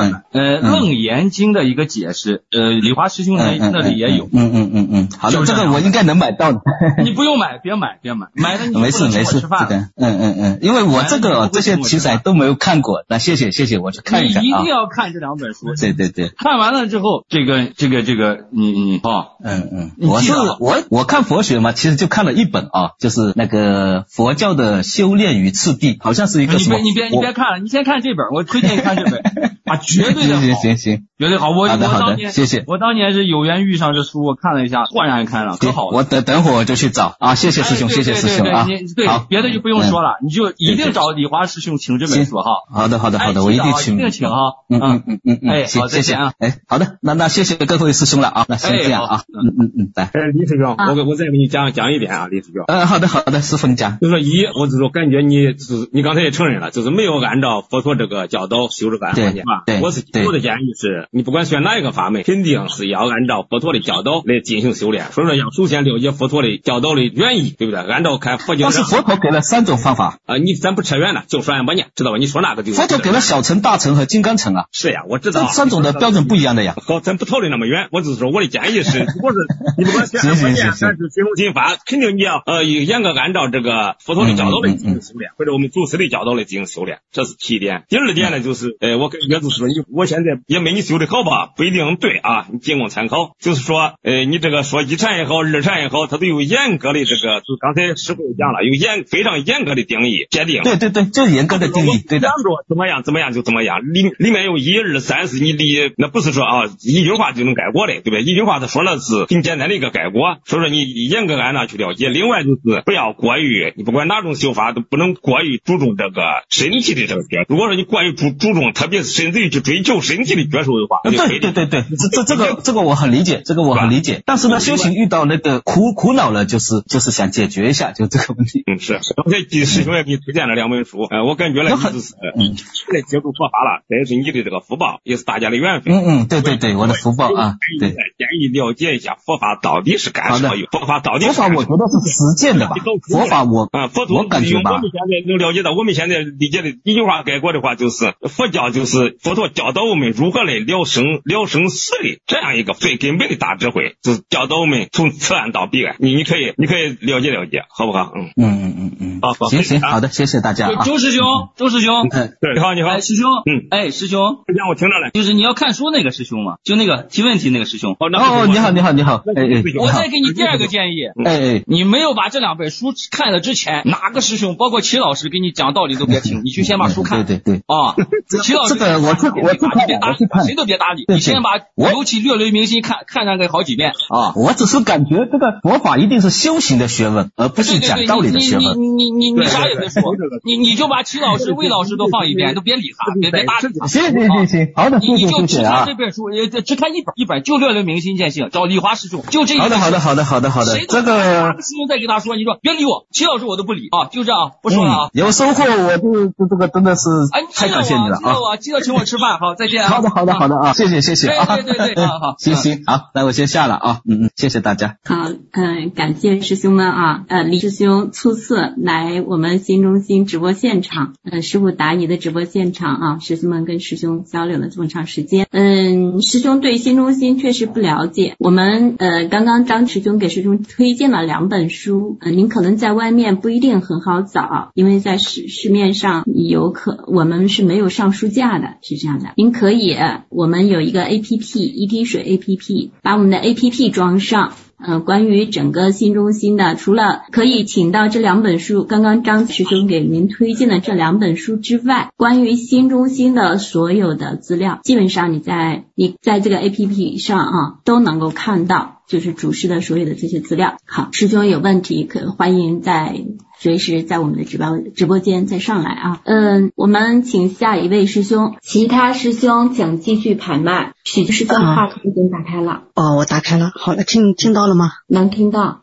儿，呃，楞严经的一个解释，呃，李华师兄那那里也有。 嗯嗯嗯嗯，好的，这个我应该能买到的。 你不用买，别买，别买，买了你没事没事，这个，嗯嗯嗯，因为我这个这些题材都没有看过，那谢谢谢谢，我去看一看啊。 你一定要看这两本书。 对对对， 看完了之后，这个这个这个，你你哦， 嗯嗯，我是我我看佛学嘛，其实就看了一本啊，就是那个佛教的修炼与次第，好像是一个什么。 你别你别你别看了，你先看这本，我推荐你看这本啊，绝对的好。 行行行， 绝对好。我好的好的， 谢谢。 我当年是有缘遇上这书，我看了一下，豁然开朗，可好了。 我等等会儿我就去找啊，谢谢师兄，谢谢师兄啊。 对，别的就不用说了，你就一定找李华师兄请这本书哈。 好的好的好的，我一定请， 一定请哈。 嗯嗯嗯嗯嗯， 哎，好， 谢谢啊。 哎，好的，那那谢谢各位师兄了啊，那先这样啊。嗯嗯嗯，来。 哎，李师兄，我我再给你讲讲一点啊，李师兄。 呃，好的好的，师傅你讲。 就是说一，我就说感觉你是你刚才也承认了，就是没有按照佛陀这个教导修这个安环境吧？ 对， 我是我的建议是，你不管选哪一个法门，肯定是要按照佛陀的教导来进行修炼。所以说要首先了解佛陀的教导的原意，对不对？按照看佛经。 但是佛陀给了三种方法啊，你咱不扯远了，就说按把念，知道吧？你说哪个就。 佛陀给了小乘、大乘和金刚乘啊。 是呀，我知道。 这三种的标准不一样的呀。 好，咱不讨论那么远，我只是说我的建议是，如果是你不管选按把念还是心中心法，肯定你要呃严格按照这个佛陀的教导来进行修炼，或者我们祖师的教导来进行修炼，这是第一点。第二点呢，就是呃，我感觉就是说你，我现在也没你修的好吧，不一定对啊，你仅供参考。就是说，呃，你这个说一禅也好，二禅也好，它都有严格的这个，就刚才师傅讲了，有严非常严格的定义界定。 对对对，就是严格的定义，对的。 想着怎么样怎么样就怎么样，里里面有一二三四，你离那不是说啊一句话就能概括的，对不对？一句话他说了是很简单的一个概括，所以说你严格按照去了解。另外就是不要过于，你不管哪种修法都不能过于注重这个身体的这个觉。如果说你过于注注重，特别是甚至于去追求身体的觉受的话， 对对对对，这这这个这个我很理解，这个我很理解。但是呢，修行遇到那个苦苦恼了，就是就是想解决一下，就这个问题。 嗯，是。刚才师兄也给你推荐了两本书，呃，我感觉呢就是嗯，来接触佛法了，这也是你的这个福报，也是大家的缘分。 嗯嗯，对对对，我的福报啊，对。 建议了解一下佛法到底是干什么用，佛法到底佛法我觉得是实践的吧，佛法我啊佛陀我感觉吧， 我们现在能了解到，我们现在理解的一句话概括的话，就是佛教就是佛陀教导我们如何来了生了生死的这样一个最根本的大智慧，就是教导我们从此岸到彼岸。你你可以你可以了解了解，好不好？ 嗯嗯嗯嗯嗯，好，行行，好的，谢谢大家啊。 周师兄，周师兄， 嗯，对，你好你好， 哎师兄， 嗯， 哎师兄， 讲我听着了， 就是你要看书那个师兄嘛，就那个提问题那个师兄。 哦哦，你好你好你好，哎哎， 我再给你第二个建议， 哎哎， 你没有把这两本书看了之前，哪个师兄包括齐老师给你讲道理都别听，你去先把书看。 对对对， 啊，齐老师这个我去我去看， 别搭理，谁都别搭理，你先把尤其略略明心看看上个好几遍啊。 我只是感觉这个佛法一定是修行的学问，而不是讲道理的学问。 你你你你啥也别说，你你就把齐老师、魏老师都放一边，都别理他，别别搭理他。 行行行行，好的， 你你就只看这本书，呃，只看一本一本，就略略明心见性，找李华师兄，就这一。 好的好的好的好的好的，这个哪个师兄再给他说，你说别理我，齐老师我都不理啊，就这样，不说了啊。 有收获，我就这这个真的是太感谢你了啊！ 记得请我吃饭，好，再见。 好的好的好的啊，谢谢谢谢啊， 对对对，好好， 行行好，那我先下了啊，嗯嗯，谢谢大家。 好，嗯，感谢师兄们啊，呃，李师兄初次来我们新中心直播现场，呃，师父答疑的直播现场啊，师兄们跟师兄交流了这么长时间，嗯，师兄对新中心确实不了解，我们呃刚刚张师兄给师兄推荐了两本书，呃，您可能在外面不一定很好找，因为在市市面上有可我们是没有上书架的，是这样的，您可以，我们有一个 A P P 一滴水 A P P， 把我们的 A P P 装上。呃，关于整个新中心的，除了可以请到这两本书，刚刚张师兄给您推荐的这两本书之外，关于新中心的所有的资料，基本上你在你在这个 A P P 上啊都能够看到，就是主师的所有的这些资料。好，师兄有问题可欢迎在随时在我们的直播直播间再上来啊。嗯，我们请下一位师兄，其他师兄请继续排麦。许师兄话筒已经打开了。 哦，我打开了。好了，听听到了吗？ 能听到。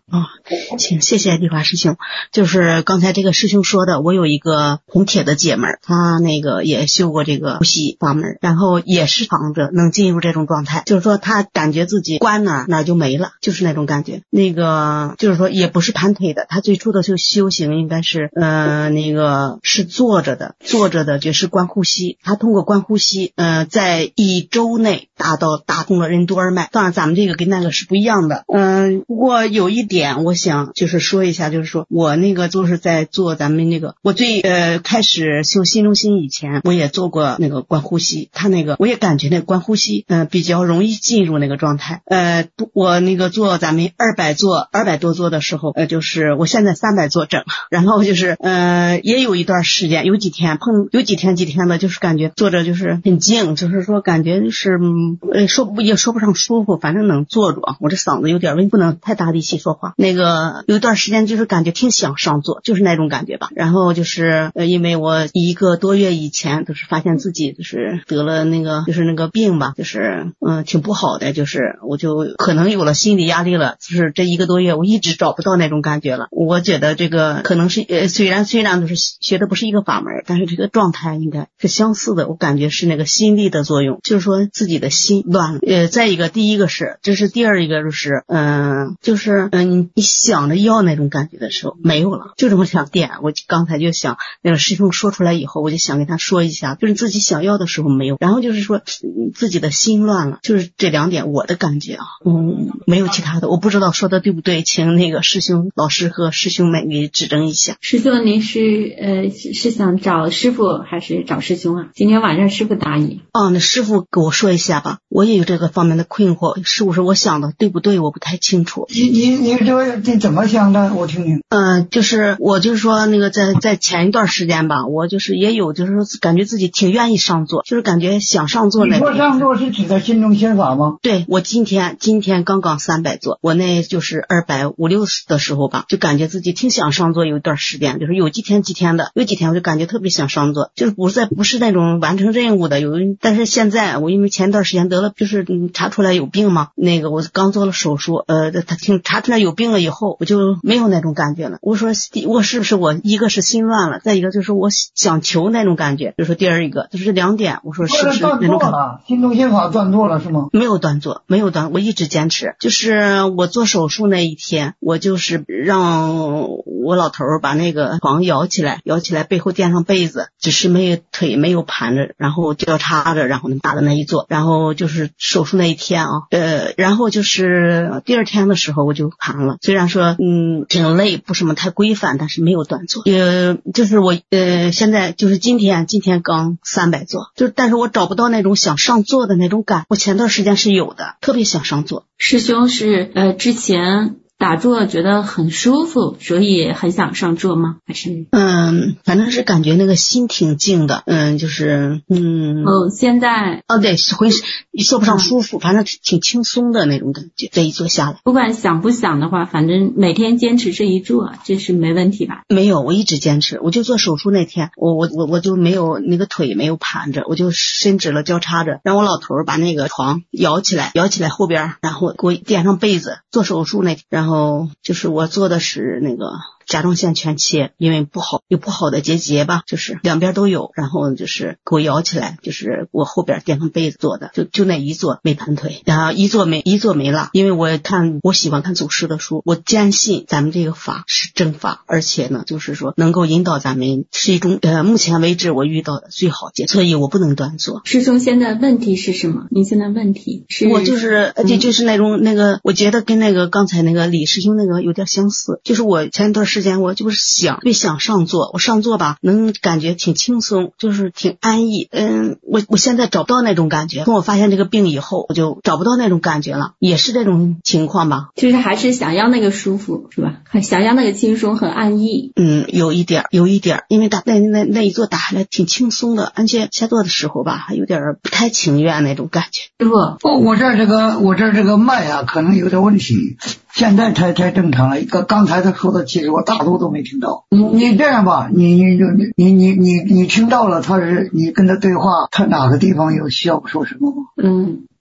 哦，行，谢谢丽华师兄。就是刚才这个师兄说的，我有一个红铁的姐们儿，她那个也修过这个呼吸法门，然后也是躺着能进入这种状态，就是说她感觉自己关哪儿哪儿就没了，就是那种感觉。那个就是说也不是盘腿的，她最初的就修行应该是呃那个是坐着的，坐着的就是观呼吸，她通过观呼吸呃在一周内达到打通了任督二脉。当然咱们这个跟那个是不一样的。嗯，不过有一点我想就是说一下，就是说我那个就是在做咱们那个，我最呃开始修心中心以前，我也做过那个观呼吸，他那个我也感觉那个观呼吸嗯、呃、比较容易进入那个状态。呃我那个做咱们二百做二百多做的时候，呃就是我现在三百做整，然后就是呃也有一段时间，有几天碰有几天几天的，就是感觉坐着就是很静，就是说感觉是呃说也说不上舒服，反正能坐着。我这嗓子有点不能太大力气说话。那个有一段时间就是感觉挺想上座，就是那种感觉吧。然后就是呃因为我一个多月以前就是发现自己就是得了那个就是那个病吧，就是嗯、呃、挺不好的，就是我就可能有了心理压力了，就是这一个多月我一直找不到那种感觉了。我觉得这个可能是呃虽然虽然都是学的不是一个法门，但是这个状态应该是相似的。我感觉是那个心力的作用，就是说自己的心乱了。呃再一个第一个是这是第二一个就是嗯、呃、就是嗯、呃、你你想着要那种感觉的时候没有了，就这么两点。我刚才就想那个师兄说出来以后，我就想跟他说一下，就是自己想要的时候没有，然后就是说自己的心乱了，就是这两点我的感觉啊。嗯没有其他的，我不知道说的对不对，请那个师兄老师和师兄们给指正一下。 师兄您是呃是是想找师傅还是找师兄啊？今天晚上师傅答疑。 哦那师傅给我说一下吧，我也有这个方面的困惑，是不是我想的对不对我不太清楚。 你你你这个你怎么想的我听听。 嗯、呃、就是我就是说那个在在前一段时间吧，我就是也有就是说感觉自己挺愿意上座，就是感觉想上座。 你说上座是指的心中心法吗？ 对，我今天今天刚刚三百座，我那就是二百五六的时候吧，就感觉自己挺想上座，有一段时间就是有几天几天的，有几天我就感觉特别想上座，就是不是不是那种完成任务的，有但是现在我因为前段时间得了就是查出来有病嘛，那个我刚做了手术，呃他听查出来有病了以后，我就没有那种感觉了。我说我是不是我一个是心乱了，再一个就是我想求那种感觉，就是说第二一个就是两点，我说是不是那种感觉。 心中心法断座了是吗？ 没有断座，没有断，我一直坚持。就是我做手术那一天，我就是让我老头把那个床摇起来，摇起来背后垫上被子，只是没有腿没有盘着，然后交叉着，然后打的那一坐，然后就是手术那一天啊，呃，然后就是第二天的时候我就盘了，虽然说嗯挺累，不什么太规范，但是没有断座。呃，就是我呃现在就是今天今天刚三百座，就但是我找不到那种想上座的那种感，我前段时间是有的，特别想上座。 师兄是呃之前打坐觉得很舒服，所以很想上座吗？还是嗯，反正是感觉那个心挺静的，嗯，就是嗯哦，现在哦对，会说不上舒服，嗯、反正挺轻松的那种感觉。这一坐下来， 不管想不想的话，反正每天坚持这一坐，这是没问题吧？ 没有，我一直坚持。我就做手术那天，我我我我就没有那个腿没有盘着，我就伸直了交叉着，让我老头把那个床摇起来，摇起来后边，然后给我垫上被子。做手术那天，然后。然后就是我做的是那个甲状腺全切，因为不好有不好的结节吧，就是两边都有，然后就是给我摇起来，就是我后边垫上被子做的，就就那一坐没盘腿，然后一坐没一坐没了，因为我看我喜欢看祖师的书，我坚信咱们这个法是正法，而且呢就是说能够引导咱们是一种呃目前为止我遇到的最好解，所以我不能断坐。 师兄现在问题是什么？您现在问题是我就是这、嗯、就是那种那个我觉得跟那个刚才那个李师兄那个有点相似，就是我前一段时间我就是想特别想上座，我上座吧能感觉挺轻松，就是挺安逸。嗯，我我现在找不到那种感觉，从我发现这个病以后我就找不到那种感觉了，也是这种情况吧。 就是还是想要那个舒服是吧？想要那个轻松和安逸。 嗯，有一点有一点，因为打那那那一座打下来挺轻松的，而且下座的时候吧还有点不太情愿那种感觉。 师傅，哦，我这这个我这这个脉啊可能有点问题，现在才才正常了。一个刚才他说的其实我大多都没听到。你你这样吧，你你你你你你听到了，他是你跟他对话，他哪个地方有需要说什么吗？ 嗯，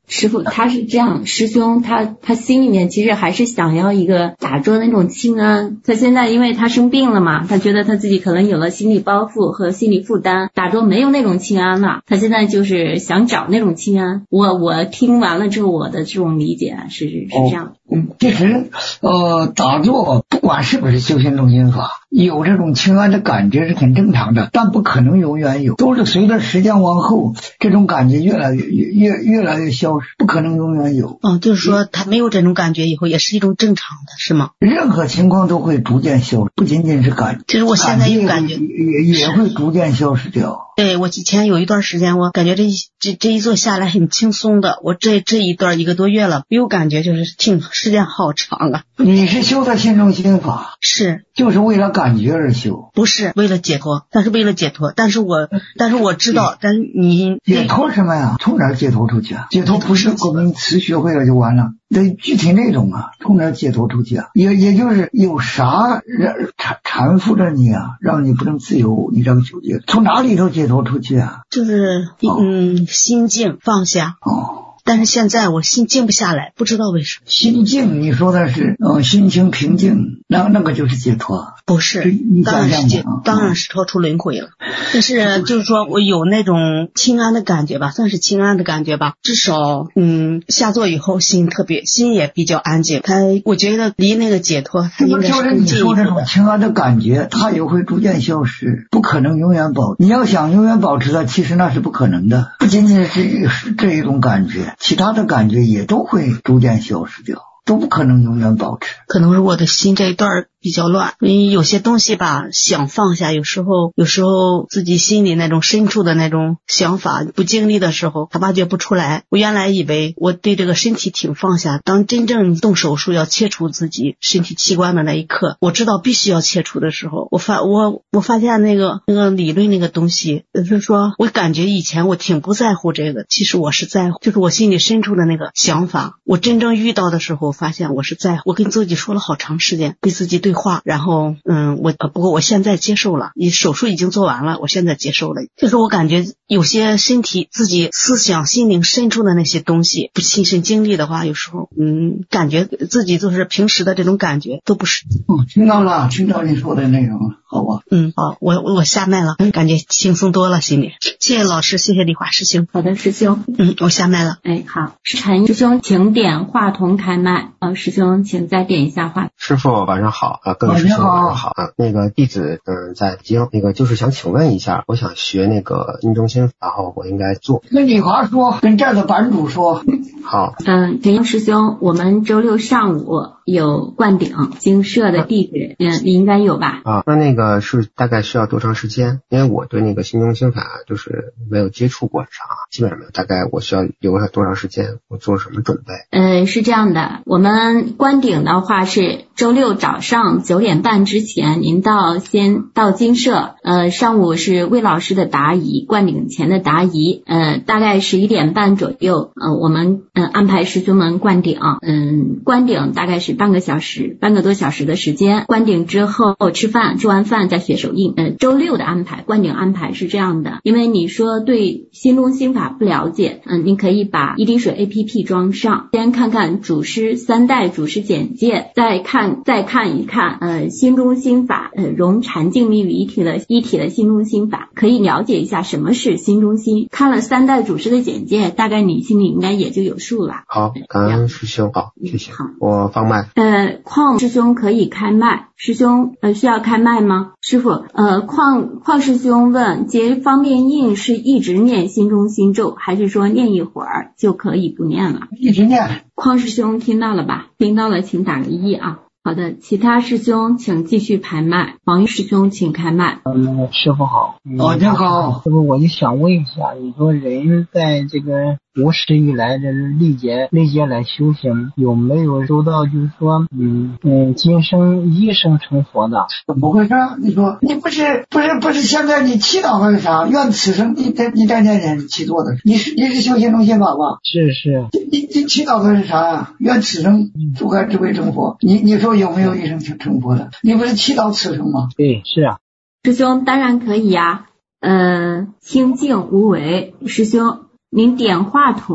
师傅他是这样，师兄他他心里面其实还是想要一个打坐的那种清安。他现在因为他生病了嘛，他觉得他自己可能有了心理包袱和心理负担，打坐没有那种清安了，他现在就是想找那种清安。我我听完了之后，我的这种理解是是这样。 嗯，其实呃，打坐不管是不是修行中心法，有这种清安的感觉是很正常的，但不可能永远有，都是随着时间往后，这种感觉越来越越越来越消失，不可能永远有。 哦，就是说他没有这种感觉以后，也是一种正常的，是吗？ 任何情况都会逐渐消失，不仅仅是感觉， 就是我现在有感觉， 也也会逐渐消失掉。 对，我以前有一段时间，我感觉这一这这一坐下来很轻松的，我这这一段一个多月了，没有感觉，就是挺时间好长啊。 你是修的心中心法？ 是， 就是为了感觉而修？ 不是为了解脱，但是为了解脱，但是我但是我知道，但是你解脱什么呀？从哪儿解脱出去啊？解脱不是我们词学会了就完了，得具体内容啊，从哪儿解脱出去啊？也也就是有啥缠缠缚着你啊，让你不能自由，你这个纠结从哪里头解脱出去啊？ 就是嗯，心静放下。 哦。 但是现在我心静不下来，不知道为什么。 心静，你说的是嗯，心情平静，那那个就是解脱。 不是，当然是解，当然是脱出轮回了。但是就是说我有那种清安的感觉吧，算是清安的感觉吧。至少嗯，下座以后心特别，心也比较安静。他我觉得离那个解脱，他应该是更近一步的。 你说这种清安的感觉，它也会逐渐消失，不可能永远保。你要想永远保持它，其实那是不可能的。不仅仅是是这一种感觉，其他的感觉也都会逐渐消失掉，都不可能永远保持。 可能是我的心这一段比较乱，因为有些东西吧想放下，有时候有时候自己心里那种深处的那种想法不经历的时候，他挖掘不出来。我原来以为我对这个身体挺放下，当真正动手术要切除自己身体器官的那一刻，我知道必须要切除的时候，我发我我发现那个那个理论那个东西，就是说我感觉以前我挺不在乎这个，其实我是在乎，就是我心里深处的那个想法，我真正遇到的时候发现我是在乎。我跟自己说了好长时间，跟自己对话，然后嗯，我不过我现在接受了，你手术已经做完了，我现在接受了。就是我感觉有些身体自己思想心灵深处的那些东西不亲身经历的话，有时候嗯，感觉自己就是平时的这种感觉都不是。 嗯，听到了，听到你说的内容了，好吧。 嗯，好，我我下麦了，感觉轻松多了心里。谢谢老师，谢谢丽华师兄。 好的，师兄。 嗯，我下麦了。 哎，好，陈师兄，请点话筒开麦。呃，师兄，请再点一下话筒。 师傅晚上好啊，各位师兄晚上好啊。那个弟子嗯在北京，那个就是想请问一下，我想学那个心中心，然后我应该做。 跟李华说，跟这儿的版主说。 好。 嗯，陈师兄，我们周六上午有灌顶精舍的地址，嗯，你应该有吧？ 啊，那那个是大概需要多长时间？因为我对那个心中心法就是没有接触过啥，基本上没有。大概我需要留下多长时间？我做什么准备？ 呃，是这样的，我们灌顶的话是周六早上九点半之前，您到先到精舍，呃，上午是魏老师的答疑，灌顶前的答疑，呃，大概十一点半左右，呃，我们呃安排师兄们灌顶，嗯，灌顶大概是半个小时，半个多小时的时间。灌顶之后吃饭，吃完饭再学手印。呃，周六的安排，灌顶安排是这样的，因为你说对心中心法不了解，嗯，您可以把一滴水 A P P 装上，先看看祖师三代祖师简介，再看再看一看呃心中心法，呃融禅净密于一体的一体的心中心法，可以了解一下什么是心中心。看了三代祖师的简介，大概你心里应该也就有数了。 好，感恩师兄，好，谢谢。 好， 我放麦。 呃，邝师兄可以开麦，师兄呃需要开麦吗？师傅，呃，邝邝师兄问，结方便印是一直念心中心咒，还是说念一会儿就可以不念了？ 一直念。 邝师兄听到了吧？听到了，请打个一啊。好的，其他师兄请继续排麦。王玉师兄请开麦。 嗯，师傅好。 哦，你好。 师傅，我就想问一下，你说人在这个有史以来这历劫历劫来修行，有没有受到就是说嗯嗯今生一生成佛的？ 怎么回事？你说你不是不是不是现在你祈祷还是啥？愿此生你在你在念念祈祷的，你是你是修心中心法吧？ 是是。 你你祈祷的是啥呀？愿此生诸开智慧成佛。你你说有没有一生成成佛的？你不是祈祷此生吗？ 对，是啊。 师兄当然可以呀、啊，呃，清净无为，师兄。您点话筒，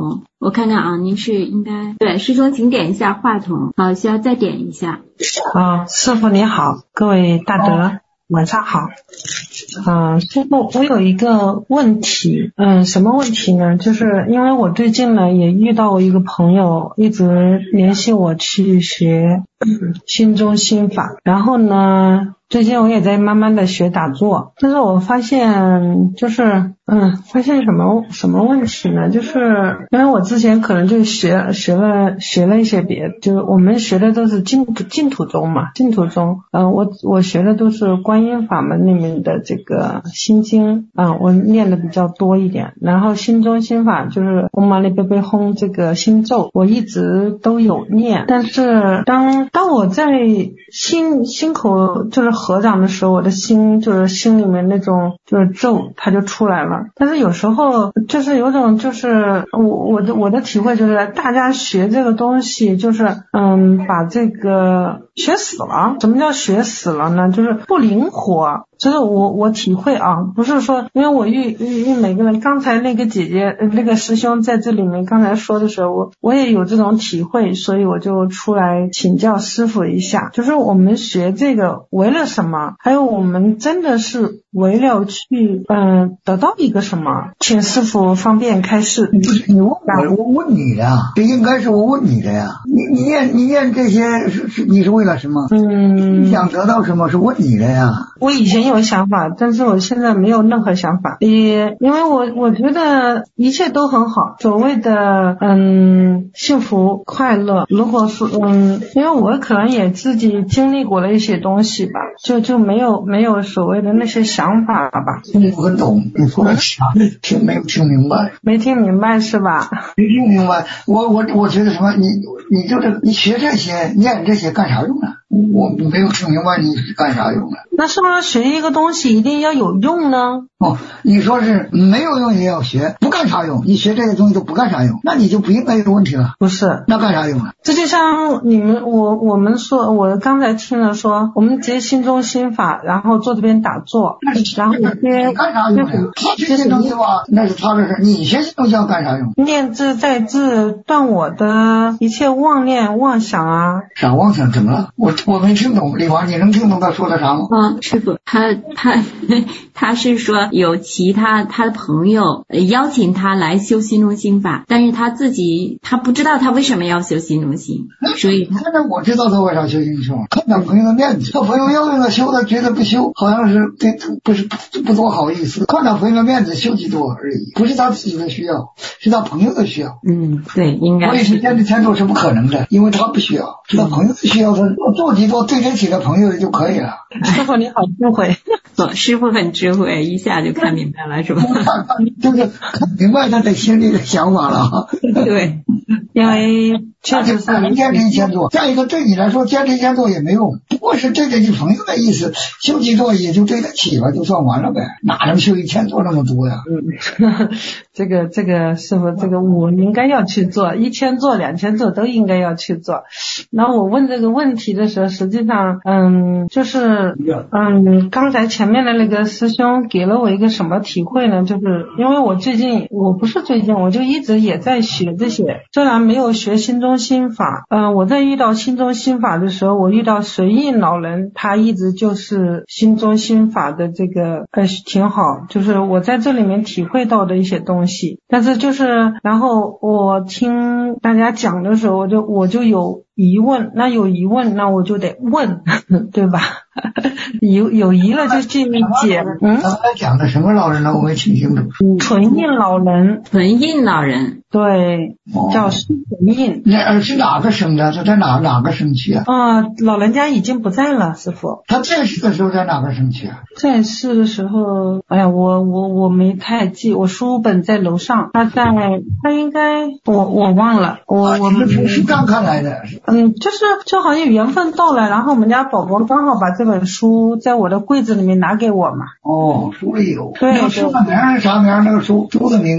我看看啊，您是应该对师兄，请点一下话筒，好，需要再点一下。 啊，师父你好，各位大德。哦晚上好，嗯、呃，师父，我有一个问题，嗯，什么问题呢？就是因为我最近呢也遇到一个朋友，一直联系我去学心中心法，然后呢，最近我也在慢慢的学打坐，但是我发现就是嗯，发现什么什么问题呢？就是因为我之前可能就学学了学了一些别的，就是我们学的都是净土净土宗嘛，净土宗，嗯、呃，我我学的都是观音法门里面的这个心经，嗯、呃，我念的比较多一点，然后心中心法就是嗡嘛呢呗呗吽这个心咒，我一直都有念，但是当当我在心心口就是合掌的时候，我的心就是心里面那种就是咒它就出来了。但是有时候就是有种就是我我的我的体会就是大家学这个东西就是嗯把这个学死了。什么叫学死了呢？就是不灵活。就是我我体会啊，不是说因为我遇遇遇每个人，刚才那个姐姐那个师兄在这里面刚才说的时候，我我也有这种体会，所以我就出来请教师父一下，就是我们学这个为了什么，还有我们真的是为了去嗯、呃、得到一个什么，请师父方便开示。 不是你问我，我问你的，这应该是我问你的呀。你你念你念这些是是你是为了什么？嗯，你想得到什么是问你的呀。 我以前有想法，但是我现在没有任何想法，也因为我我觉得一切都很好，所谓的嗯幸福快乐，如果说嗯，因为我可能也自己经历过了一些东西吧，就就没有没有所谓的那些想法吧。 你不很懂，你说的啥？听没有听明白？ 没听明白是吧？ 没听明白。我我我觉得什么？你你就是你学这些念这些干啥用呢？我没有听明白你是干啥用的。 那是不是学一个东西一定要有用呢？ 哦，你说是没有用也要学，不干啥用？你学这些东西都不干啥用，那你就不应该有问题了。 不是， 那干啥用了？ 这就像你们我我们说，我刚才听了说，我们接心中心法，然后坐这边打坐，然后接你干啥用呀？他学心中心法那是他的事，你学心中心法干啥用？ 念字在字，断我的一切妄念妄想啊。 啥妄想？怎么了？我我没听懂，李华，你能听懂他说的啥吗？ 嗯，师傅，他他他是说有其他他的朋友邀请他来修心中心法，但是他自己他不知道他为什么要修心中心，所以他现在我知道他为啥修心中心法，看他朋友的面子，他朋友要让他修，他觉得不修，好像是对不是不不多好意思，看他朋友的面子修几多而已，不是他自己的需要，是他朋友的需要。 嗯，对，应该。 我以前的前途是不可能的，因为他不需要，是他朋友的需要，他做几多对得起他朋友就可以了。 师傅你好智慧， 师傅很智慧，一下就看明白了，是吧？ 就是看明白他的心里的想法了。 对， 因为确实是坚持一千做。再一个，对你来说坚持一千做也没用，不过是对得起朋友的意思，修几做也就对得起了，就算完了呗，哪能修一千做那么多呀？ 嗯，这个这个师傅，这个我应该要去做，一千做两千做都应该要去做。然后我问这个问题的时候，实际上嗯就是嗯刚才前面的那个师兄给了我一个什么体会呢？就是因为我最近我不是最近我就一直也在学这些，虽然没有学心中心法，嗯、呃、我在遇到心中心法的时候，我遇到随意老人，他一直就是心中心法的这个呃挺好，就是我在这里面体会到的一些东西。但是就是然后我听大家讲的时候，我就我就有疑问，那有疑问那我就得问对吧？有有疑了就去解。 嗯，刚才讲的什么老人呢？我没听清楚。 纯印老人， 纯印老人， 对，叫释纯印。 那是哪个省的？他在哪哪个省区啊？ 啊、呃，老人家已经不在了，师傅。 他在世的时候在哪个省区啊？ 在世的时候，哎呀，我我我没太记，我书本在楼上。他在，他应该我我忘了，我、啊、 我们从书上看来的。 嗯，就是就好像缘分到了，然后我们家宝宝刚好把这本书在我的柜子里面拿给我嘛。 哦，书里有。 对， 那书的名是啥名？那个书书的名字。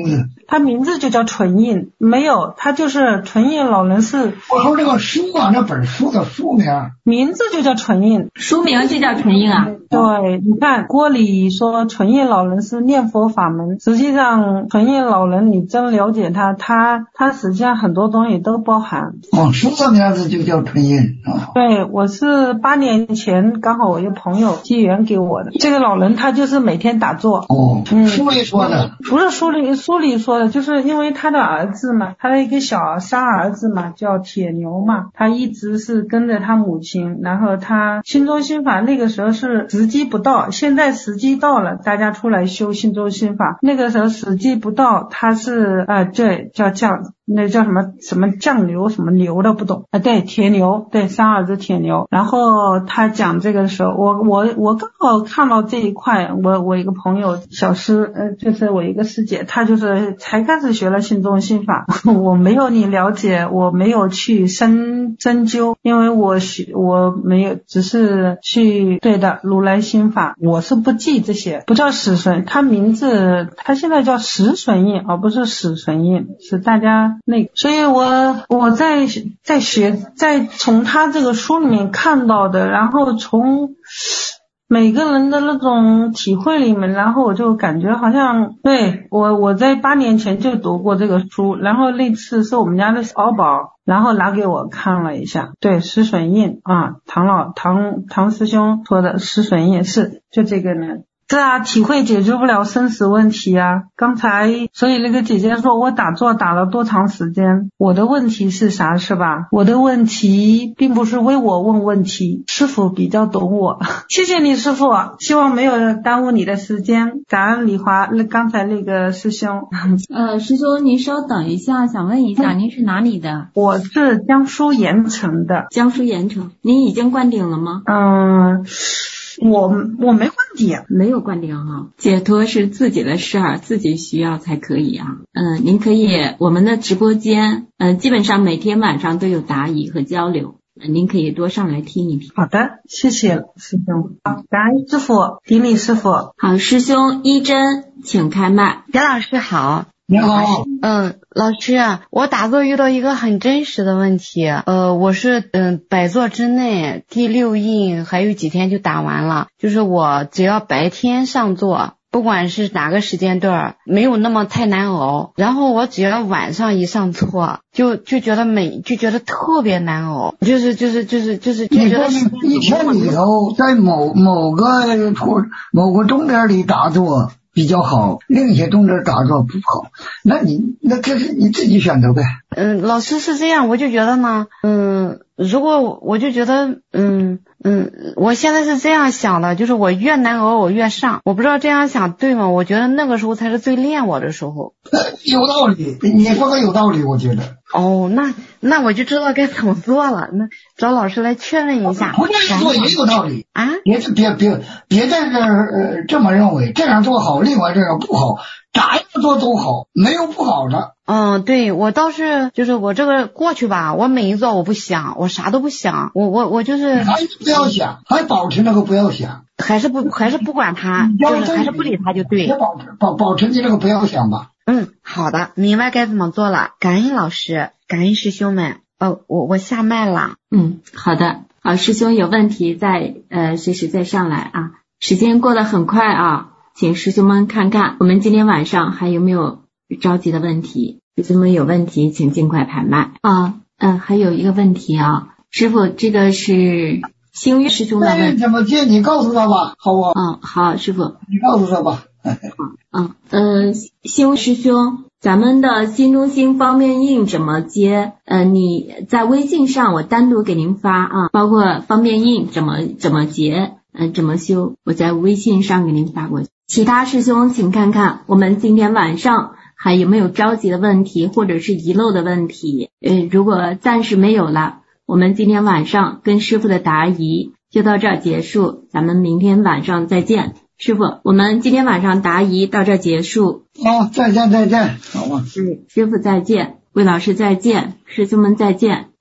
他名字就叫纯印，没有，他就是纯印老人是。 我说这个书啊，那本书的书名， 名字就叫纯印， 书名就叫纯印啊。 对，你看锅里说纯印老人是念佛法门，实际上纯印老人你真了解他，他他实际上很多东西都包含。 哦，书的名字就叫纯印啊。 对，我是八年前刚好我一个朋友机缘给我的。这个老人他就是每天打坐。 哦，嗯，书里说的。 不是书里书里说的，就是因为他的儿子嘛，他的一个小三儿子嘛，叫铁牛嘛，他一直是跟着他母亲，然后他心中心法那个时候是时机不到，现在时机到了，大家出来修心中心法，那个时候时机不到，他是呃对叫降那叫什么什么酱牛什么牛的不懂啊，对铁牛，对三儿子铁牛。然后他讲这个的时候，我我我刚好看到这一块，我我一个朋友小师呃就是我一个师姐，她就是才开始学了心中心法，我没有你了解，我没有去深深究，因为我学我没有只是去对的如来心法，我是不记这些，不叫史存，他名字他现在叫石存印而不是史存印，是大家那个，所以我我在在学在从他这个书里面看到的，然后从每个人的那种体会里面，然后我就感觉好像对我我在八年前就读过这个书，然后那次是我们家的小宝然后拿给我看了一下，对石笋印啊，唐老唐唐师兄说的石笋印是就这个呢。是啊，体会解决不了生死问题啊。刚才所以那个姐姐说我打坐打了多长时间，我的问题是啥是吧？我的问题并不是为我问问题，师父比较懂我。谢谢你师父，希望没有耽误你的时间，感恩李华那刚才那个师兄。 呃，师兄您稍等一下，想问一下您是哪里的？ 我是江苏盐城的。 江苏盐城，您已经灌顶了吗？ 嗯，我我没灌顶， 没有灌顶哈。解脱是自己的事儿，自己需要才可以啊。嗯、呃，您可以我们的直播间，嗯、呃，基本上每天晚上都有答疑和交流，呃、您可以多上来听一听。 好的，谢谢师兄。好，感恩师父，顶礼师父。 好，师兄一真，请开麦。 杨老师好。 你好， 嗯，老师啊，我打坐遇到一个很真实的问题，呃，我是嗯百坐之内第六印还有几天就打完了，就是我只要白天上座，不管是哪个时间段，没有那么太难熬，然后我只要晚上一上座，就就觉得每就觉得特别难熬，就是就是就是就是就觉得一天里头在某某个某个钟点里打坐比较好，另一些钟点打坐不好，那你那这是你自己选择呗。 嗯，老师是这样，我就觉得呢，嗯，如果我就觉得，嗯嗯，我现在是这样想的，就是我越难熬我越上，我不知道这样想对吗？我觉得那个时候才是最练我的时候。 有道理，你说的有道理，我觉得。 哦，那那我就知道该怎么做了，那找老师来确认一下。 不这样做也有道理啊！ 别别别别在这呃这么认为，这样做好，另外这样不好，咋样做都好，没有不好的。 嗯，对，我倒是就是我这个过去吧，我每一座我不想，我啥都不想，我我我就是还不要想，还保持那个不要想， 还是不还是不管他，就是还是不理他就对。 保持保保持你这个不要想吧。 嗯，好的，明白该怎么做了。感恩老师，感恩师兄们。哦，我我下麦了。 嗯，好的，好，师兄有问题再呃随时再上来啊。时间过得很快啊，请师兄们看看我们今天晚上还有没有着急的问题。师兄们有问题请尽快排麦啊。嗯，还有一个问题啊，师傅，这个是星月师兄的问题。 怎么接？你告诉他吧，好不好？ 嗯，好，师傅， 你告诉他吧。 嗯嗯，星师兄，咱们的心中心方面印怎么接？呃，你在微信上我单独给您发啊，包括方便印怎么怎么结，嗯、呃，怎么修，我在微信上给您发过去。其他师兄请看看我们今天晚上还有没有着急的问题或者是遗漏的问题。呃，如果暂时没有了，我们今天晚上跟师傅的答疑就到这儿结束，咱们明天晚上再见。师傅，我们今天晚上答疑到这儿结束。 好，再见再见，好吧。 嗯，师傅再见，魏老师再见，师兄们再见。